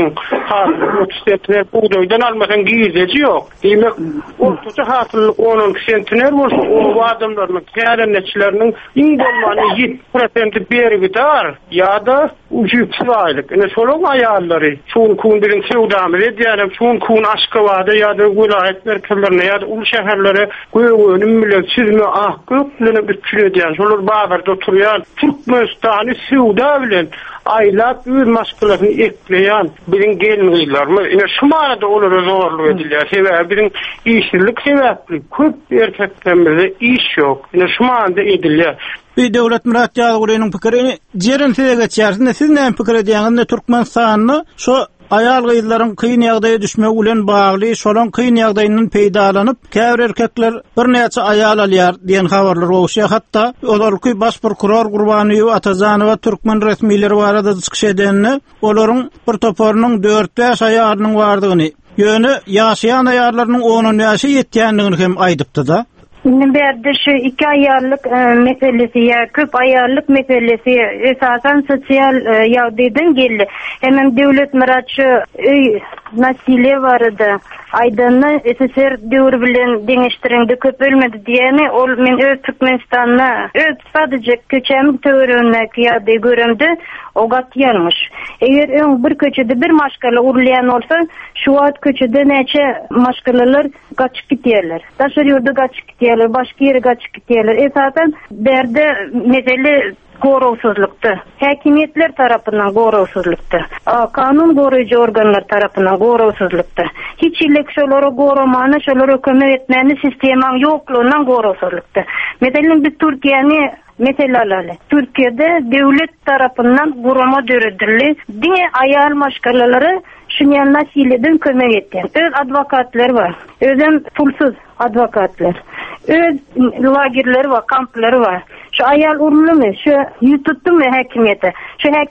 otuz sentner buğdaýdan almasaň giýizi ýok. Demek ortaça hasyrlyk on on sentner bolsa o adamlaryň tärençileriniň iň bolmany ýetmiş prosent berigi dar. Ýa da uçup aylık. Ene şolun ayarları, şun kun birin sevdamı edýärem, şun kun Aşgabatda ýa-da vilayet merkezlerine ýa-da ulu şäherlere göýgönüm bilen sizmi ah köplenip bütçülediýär. Şolar bagyrda oturýan Türkmenistany sevda bilen aýlap öz maşgalasyny ekleýän birin gelin gyýlarmy. Ene şu manada olara zorluk edilýär. Sebäbi birin işçilik sebäpli köp erkeklerinde iş ýok. Ene şu manada edilýär. Bir döwlet Murat Ýalygyrynyň pikirini jeren size geçýärsiňiz. Siz näme pikir edýäňiz Türkmenistanyny şu ayal gyýlaryň kyn ýagdaýa düşmegi bilen bagly, şolaň kyn ýagdaýynyň peýdalanyp, käbir erkekler bir näçe ayal alýar diýen habarlar bolýar. Hatda olarky baş prokuror Gurbanow Atazanowa türkmen resmileri barada çykyş edenini, olaryň bir toparynyň dört beş aýarynyň bardygyny, ýöne ýaşaýan aýarlarynyň onun ýaşy ýetýändigini hem aýdypdy da. Berde şu iki ayarlık e, meselesi ya köp ayarlık meselesi esasen sosyal e, yardımdan geldi. Hemen devlet mıraçı öy nasile vardı. Aydanı S S R döwür bilen deňeştirende köp ölmedi diýeni ol men öz Türkmenistanyna öz sadece köçämlik töwerine ýa-da göremdi o gatýarmyş. Eger öň bir köçede bir maşgala urlayan bolsa şu wagt köçede näçe maşgalalar gaçyp gitýärler. Daşary ýurda gaçyp gitýärler, başga ýere gaçyp gitýärler. Esasen berde mesele gorowsuzlukdy. Häkimetler tarapyndan gorowsuzlukdy. Kanun goraýjy organlar tarapyndan gorowsuzlukdy. Hiç ilek şolary goramany, şolary kömek etmäni sistemaň ýoklugynyň gorowsuzlukdy. Meselem biz Türkiýany mesele alaly. Türkiýede döwlet tarapyndan gorama döredildi. Diňe aýal maşgalalary şunyan nasileden kömek etýär. Öz adwokatlar bar. Özüm pulsuz adwokatlar. Öz lagerleri var, kampları var. Şu ayal urulumu, şu yututtum ve hakimiyete. Şu hakimiyet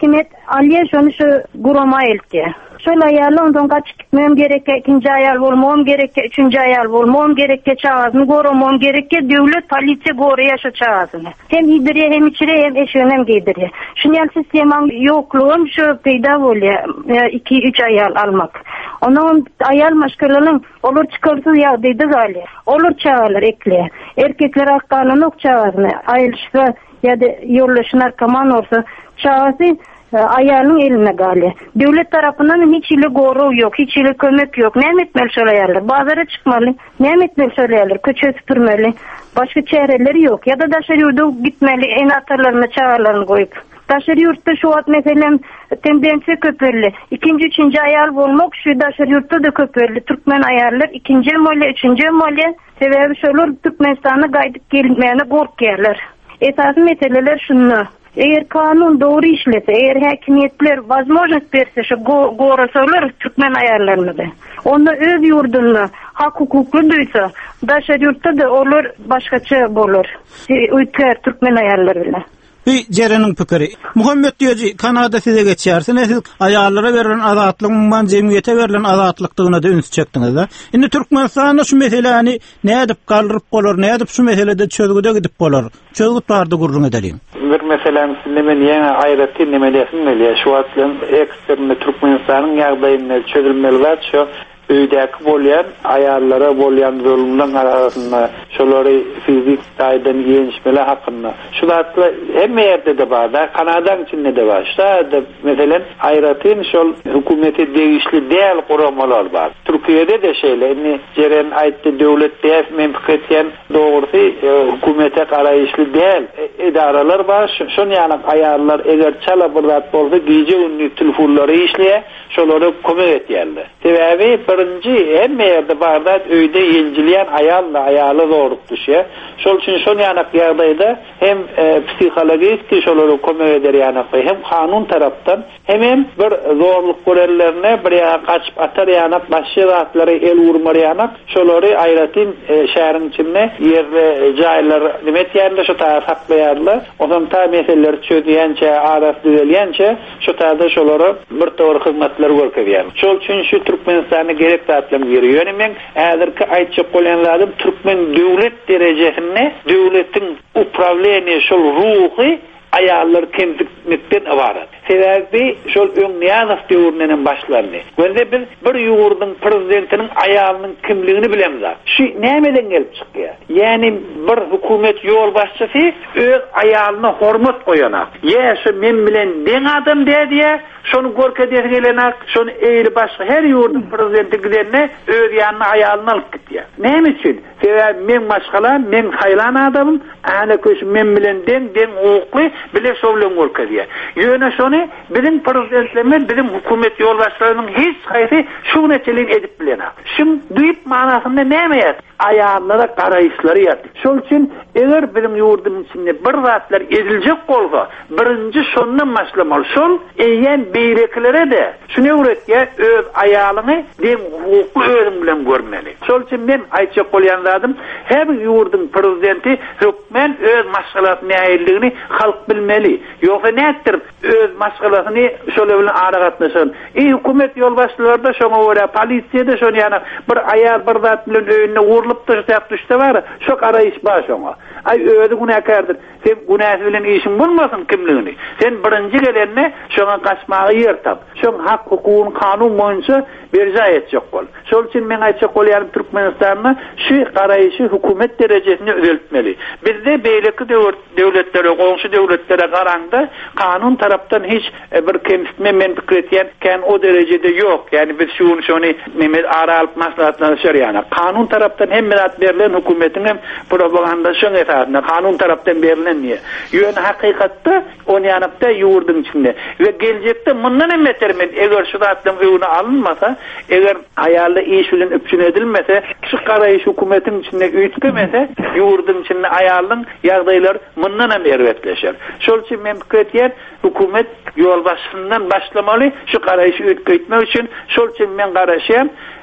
Aliye şonu şu gurama elti. Şol ayarlı ondan kaçıp gitmem gerek, ikinci ayar olmam gerek, üçüncü ayar olmam gerek, çağızını goromam gerek, devlet polisiya goruya şu çağızını. Hem hidriye hem içire hem eşönem giydiriye. Şunyal sisteman yokluğum şu peyda oluyor, iki üç ayar almak. Onun ayar maşkırlının olur çıkarsız yağdıydı gali. Olur çağırlar ekle. Erkekler hakkının ok çağızını. Ayrılışsa ya da yollaşın arkaman olsa çağızı ayarının eline gali. Devlet tarafından hiç ile goru yok, hiç ile kömek yok. Ne etmeli şöyle ayarlar? Bazıları çıkmalı. Ne etmeli şöyle ayarlar? Köçe süpürmeli. Başka çareleri yok. Ya da daşarı yurda gitmeli. En atarlarına çağırlarını koyup. Daşarı yurtta şu at mesela tendense köpürlü. İkinci, üçüncü ayar olmak şu daşarı yurtta da köpürlü. Türkmen ayarlar. İkinci mole, üçüncü mole. Sebebi şöyle Türkmenistan'a gaydık gelmeyene korkuyorlar. Esas meseleler şunlar. Eğer kanun doğru işlese, eğer hakimiyetler возможность verse şu gorasalar Türkmen ayarlarını da. Onu öz yurdunu hak hukuklu duysa, daşar yurtta da olur başkaça olur. Uytkar Türkmen ayarlarıyla. Bir Ceren'in pikiri. Muhammed diyoji Kanada size geçersin. Siz ayarlara verilen azatlıktan cemiyete verilen azatlıktığına da üns çektiniz da. Şimdi Türkmenistan'da şu meseleni ne edip kaldırıp olur, ne edip şu meselede çözgüde gidip olur. Çözgüt vardı gurrun edelim. Bir meselem sinemen yeni ayrıtı nemelesin meliye. Şu atların eksternde Türkmenistan'ın yağdayını çözülmeli var. Şu öydeki bolyan, ayarlara bolyan bölümden arasında şoları fizik daydan yenişmeli hakkında. Şu da hem yerde de var da, Kanada'nın içinde de var. İşte mesela ayrıtın şol hükümeti değişli değil kuramalar var. Türkiye'de de şeyle, yani Ceren ayette devlet değil, memleketiyen doğrusu e, hükümete karayışlı değil e, idaralar var. Şun yani ayarlar eğer çala bırdat olsa gece ünlü tülfurları işleye şoları kömek etyerler. Sebebi birinci hem yerde var da öyde yencileyen ayarla ayarlı doğruluk düşüyor. Şol için şun yanak yerdeyde hem e, psikologist ki şoları kömek eder yanak hem kanun taraftan hem hem bir zorluk görerlerine bir yana kaçıp atar yanak başı rahatları el vurmar yanak şoları ayratın e, şehrin içinde yerle cahiller demet yerle şu taraf haklayarlar. O zaman ta meseleleri çözüyençe arası düzelyençe şu tarafta şoları bir doğru hizmetler görkeviyen. Şol için şu Türkmenistan'ı gerek dağıtlam giriyor. Yani ben eğerki aytçı koyanlarım Türkmen devlet derecesinde devletin upravleni şol ruhu ayarlar kendikmekten avarat. Sebebi şol Öngniyanov devrinin başlarını. Böyle bir, bir yurdun prezidentinin ayarının kimliğini bilemler. Şu nemeden gelip çıkıyor? Yani bir hükümet yol başçısı öz ayarına hormat koyanak. Ya şu men bilen den adam diye şonu gorka dergelenak, şonu eğri başka her yurdun prezidenti giderine öz yanına ayarını alıp gidiyor. Ne için? Sebebi men başkalar, men haylan adamım, ana köşü men bilen den, den oğuklu, bile şovlen gorka diye. Yöne şonu bizim prezidentlerimiz, bizim hükümet yoldaşlarının hiç hayri şu neçeliğini edip bilenak. Şimdi duyup manasında ne meyet? Ayarlara karayışları yatır. Şol için eğer bizim yurdum içinde bir rahatlar edilecek olsa birinci şondan başlamalı. Şol eğen beyreklere de şunu öğret ya öz ayağını dem hukuklu özüm bilen görmeli. Şol için ben aytça kolyanladım. Her yurdun prezidenti hükmen öz maşgalat neyilliğini halk bilmeli. Yoksa ne ettir öz maşgalatını şöyle bilen ara katlaşın. İyi hükümet yol başlılarda şuna öyle polisiyede şunu yani bir ayar bir zat bilen önüne vurulup da yaptı var. Çok arayış baş ona. Ay öyle günahkardır. Sen günahı bilen işin bulmasın kimliğini. Sen birinci gelenine şuna kaçmağı yer tap. Şuna hak hukukun kanun boyunca berca edecek ol. Şol için ben aytacak ol yani Türkmenistan'ı şu arayışı hükümet derecesine özeltmeli. Bizde beyleki devletlere, komşu devletlere karanda kanun taraftan hiç e, bir kemsitme menfikretiyen o derecede yok. Yani biz şunu şunu Mehmet Ara alıp maslahatlarına şer yani. Kanun taraftan hem merat verilen hükümetin hem propagandasyon esasında kanun taraftan verilen niye? Yön hakikatte on yanıkta yurdun içinde. Ve gelecekte bundan hem etermen eğer şu dağıtlam övünü alınmasa eğer ayarlı iş bilen öpçün edilmese şu karayış hükümetin içinde ütükemese yurdun içinde ayarlın yardaylar bundan hem ervetleşer. Şol için memleketiyen hükümet yol başından başlamalı şu karayışı ütüketmek için şol için ben karışayım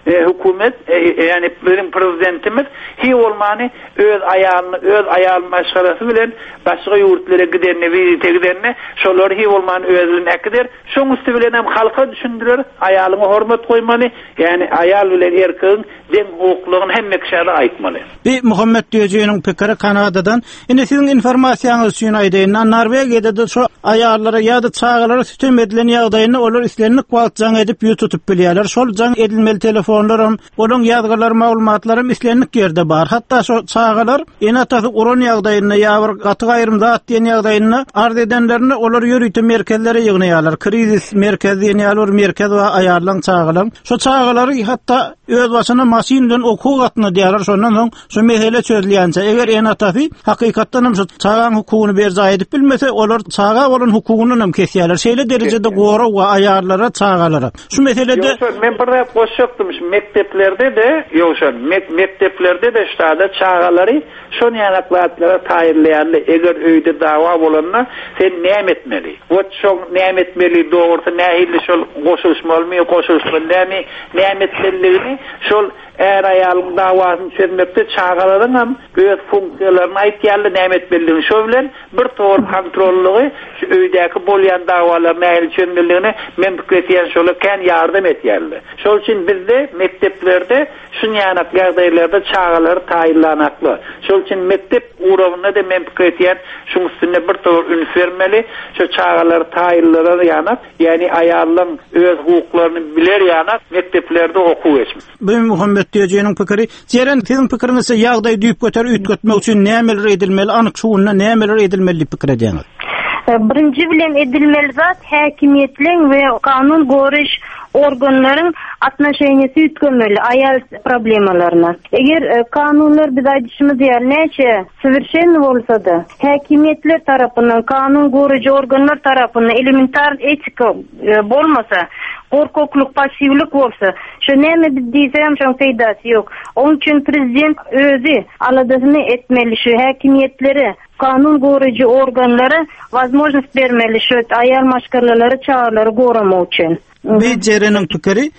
e, hükümet e, yani bizim prezidentimiz hi olmany öz ayağını öz ayağın maşgarası bilen başga yurtlara gidenine vizite gidenine şolar hi olmany özüne ekdir şoň üstü bilen hem halka düşündirir ayağına hormat koymaly yani ayal bilen erkeğin den hukuklugyny hemme kişide aýtmaly. Bir Muhammed Diýejiň pikiri Kanadadan ine sizin informasiýaňyz üçin aýdaýyn Norwegiýada da şu ayarlara ýa-da çağalara sütüm edilen ýagdaýyny olar islerini kwaltjaň edip ýutup bilýärler. Şol jaň edilmeli telefonlarym, olaň ýazgylar, maglumatlarym islenlik ýerde bar. Hatda şu çağalar ene tasy uran ýagdaýyny ýa bir gaty gaýrym zat diýen ýagdaýyny arz edenlerini olar ýörüýte merkezlere ýygnaýarlar. Krizis merkezi diýen ýalar merkez we ayarlaň çağalar. Şu çağalary hatda öz başyna maşinlen okuw gatny diýerler. Şondan soň şu mesele çözülýänçe eger ene tasy hakykatdan hem şu çağaň hukugyny berza edip bilmese olar çağa bolan hukugyny hem kesýärler. Şeýle derejede gowra we ayarlara çağalara. Şu meselede men bir rap goşukdym mekteplerde de ýokşan mekteplerde de ştada çağalary şon ýanaklatlara taýirleýärler. Eger öýde dawa bolanna sen näme etmeli? O şoň näme etmeli dogry nähili şol goşulmaly, goşulmaly näme näme etmeli? Şol er ayalın dawasyny çözmekde çağalaryň hem göz funksiýalaryny aýtýarly näme etmeli? Şo bilen bir tor kontrollygy şu öýdäki bolýan dawalar nähili çözmeligini men pikirleýän şola kän ýardam etýärler. Şol üçin bizde mekteplerde şun ýanak ýagdaýlarda çağalar taýinlanakly. Şol üçin mektep urawyna da men pikirleýän şuň üstüne bir tor ün vermeli. Şu çağalar taýinlanar ýanak, ýani aýallaryň öz hukuklaryny biler ýanak mekteplerde okuw geçmiş. Bu Muhammed Diýejiň pikiri, jeren sizin pikiriňizde ýagdaý düýüp göter üýtgetmek üçin nämeler edilmeli, anyk şuwunna nämeler edilmeli pikir edýäňiz? Birinci bilen edilmeli zat häkimiýetliň we kanun goýuş organlaryň atnaşeýnysi üýtgemeli ayal problemalaryna. Eger e, kanunlar biz aýdyşymyz ýa näçe sowerşen bolsa-da, häkimiýetler tarapyndan, kanun goýuş organlar tarapyndan elementar etika e, bolmasa, korkokluk, passivlik bolsa, şu näme biz diýsem şoň peýdasy ýok. Onuň üçin prezident özü aladasyny etmeli şu häkimiýetleri, kanun goýuş organlary возможность bermeli şu ayal maşgarlalary, çağalary goramak üçin. Bir Ceren'in pikiri.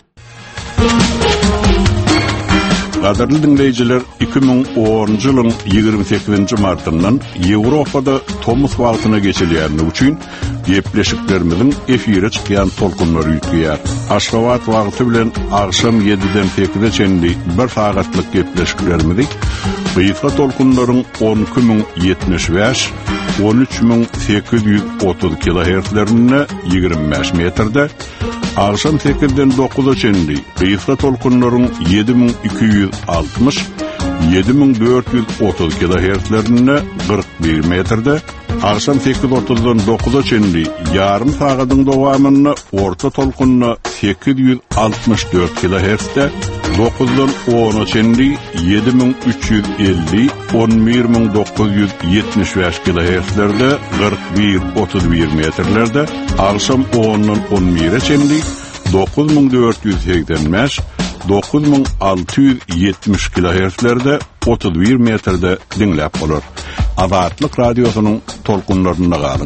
Gaderli dinleyijiler iki bin onuncu ýylyň ýygrimi sekizinji martyndan Ýewropada Tomos wagtyna geçilýärligi üçin gepleşiklerimiziň efire çykýan tolkunlary ýitýär. Aşgabat wagty bilen akşam ýediden sekize çenli bir sagatlyk gepleşiklerimiz Bıyıkla tolkunlaryň on iki bin ýetmiş beş, on üç bin sekiz ýüz otuz kilohertzlerine ýygrimi beş metrde, akşam sekizden dokuza çenli bıyıkla tolkunlaryň yedi bin iki ýüz altmış, yedi bin dört ýüz otuz kilohertzlerine kırk bir metrde, akşam sekiz otuzdan dokuza çenli yarım sagatyň dowamyny orta tolkunna sekiz ýüz altmış dört kilohertzde, dokuzdan ona çenli yedi bin üç ýüz elli, on bir bin dokuz ýüz ýetmiş beş kilohertzlerde kırk bir otuz bir metrlerde, akşam ondan on bire çenli dokuz bin dört ýüz seksen beş, dokuz bin altı ýüz ýetmiş kilohertzlerde otuz bir metrde dinläp bolar. Azatlyk radiosynyň tolkunlaryna galyň.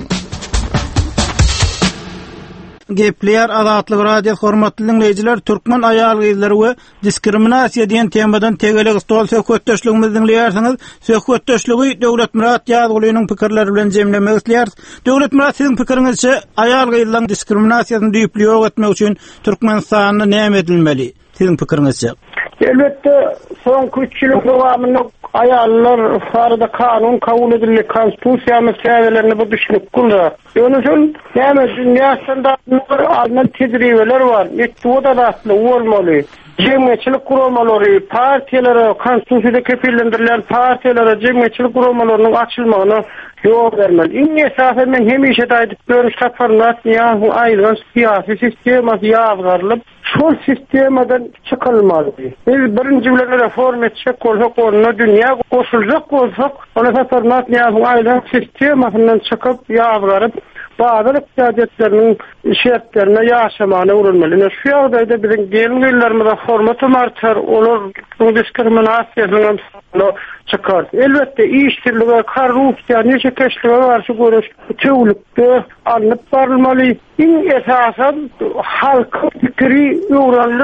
Gepleýär Azatlyk radio hormatly dinleýijiler, türkmen aýal gyzlary we diskriminasiýa diýen temadan tegelik stol söhbetdeşligimizi dinleýärsiňiz. Söhbetdeşligi Döwlet Murat ýazgylynyň pikirleri bilen jemlemek isleýär. Döwlet Murat, siziň pikiriňizçe aýal gyzlaryň diskriminasiýasyny düýüp ýok etmek üçin Türkmenistanyna näme edilmeli? Siziň pikiriňizçe? Elbette son üç ýyl dowamyny ayallar farada kanun kabul edildi, konstitusiýa meselelerini bu düşünüp kullar. Onun için näme dünýä standartlaryny alman tedribeler bar. Netde o da asly bolmaly. Cemiyetçilik kurulmaları, partiýalary, konstitusiýada kepillendirilen partiýalary, cemiyetçilik kurulmalarının açylmagyna ýol bermeli. Iň esasen men hemişe aýdyp görüş taparlar, ýa-ni aýylan siýasy sistematy ýazgyrylyp, şol sistemadan çykylmaly. Biz birinji bilen reform etjek bolsak, onda dünýä goşuljak bolsak, ona taparlar, ýa-ni aýylan sistematynyň çykyp ýazgyryp, bazı ihtiyacetlerinin şertlerine yaşamana uğrulmalı. Şu ýagdaýda bizim gelin-gellerimize hormaty artar, olar diskriminasiýasyny çykar. Elbette işçiligi, korrupsiýa, neçe keşlige garşy görüş tüwlükde alınıp barylmaly. Iň esasen halk pikiri uğranlyp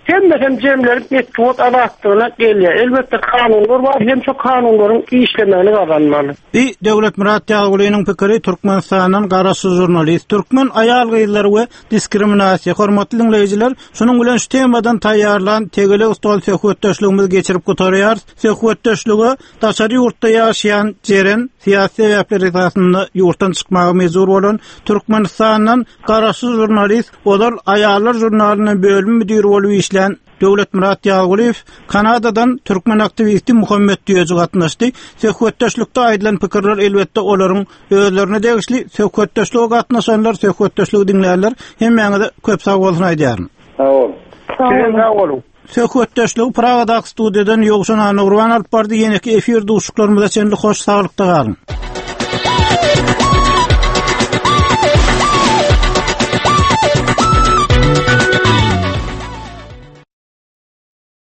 Hem de hem cemlerip mettuat alattığına geliyor. Elbette kanunlar var, hem çok kanunların işlemeni kazanmalı. Bir Devlet Murat Yağgulynyň pikiri Türkmenistanyň garasy jurnalist, Türkmen ayal gyýylary we diskriminasiýa hormatly dinleýijiler, şonuň bilen şu temadan taýýarlan tegele ustal söhbetdeşligimizi geçirip gotarýar. Söhbetdeşligi daşary ýurtda ýaşaýan jeren siýasy sebäpler esasynda ýurtdan çykmagy mezur bolan Türkmenistanyň garasy jurnalist, olar ayallar jurnalynyň bölüm müdiri bolup işlän Devlet Murat Yağgulyew Kanadadan Türkmen aktivisti Muhammed Diýeji gatnaşdy. Söhbetdeşlikde aýdylan pikirler elbetde olaryň özlerine degişli. Söhbetdeşlige gatnaşanlar, söhbetdeşligi dinleýärler hemmeňe köp sag bolsun aýdýaryn. Sag ol. Sag ol. Söhbetdeşligi Pragada studiýadan Ýogşan Anurwan alyp bardy. Ýene-ki efir duşuklarymyza çenli hoş saglykda galyn.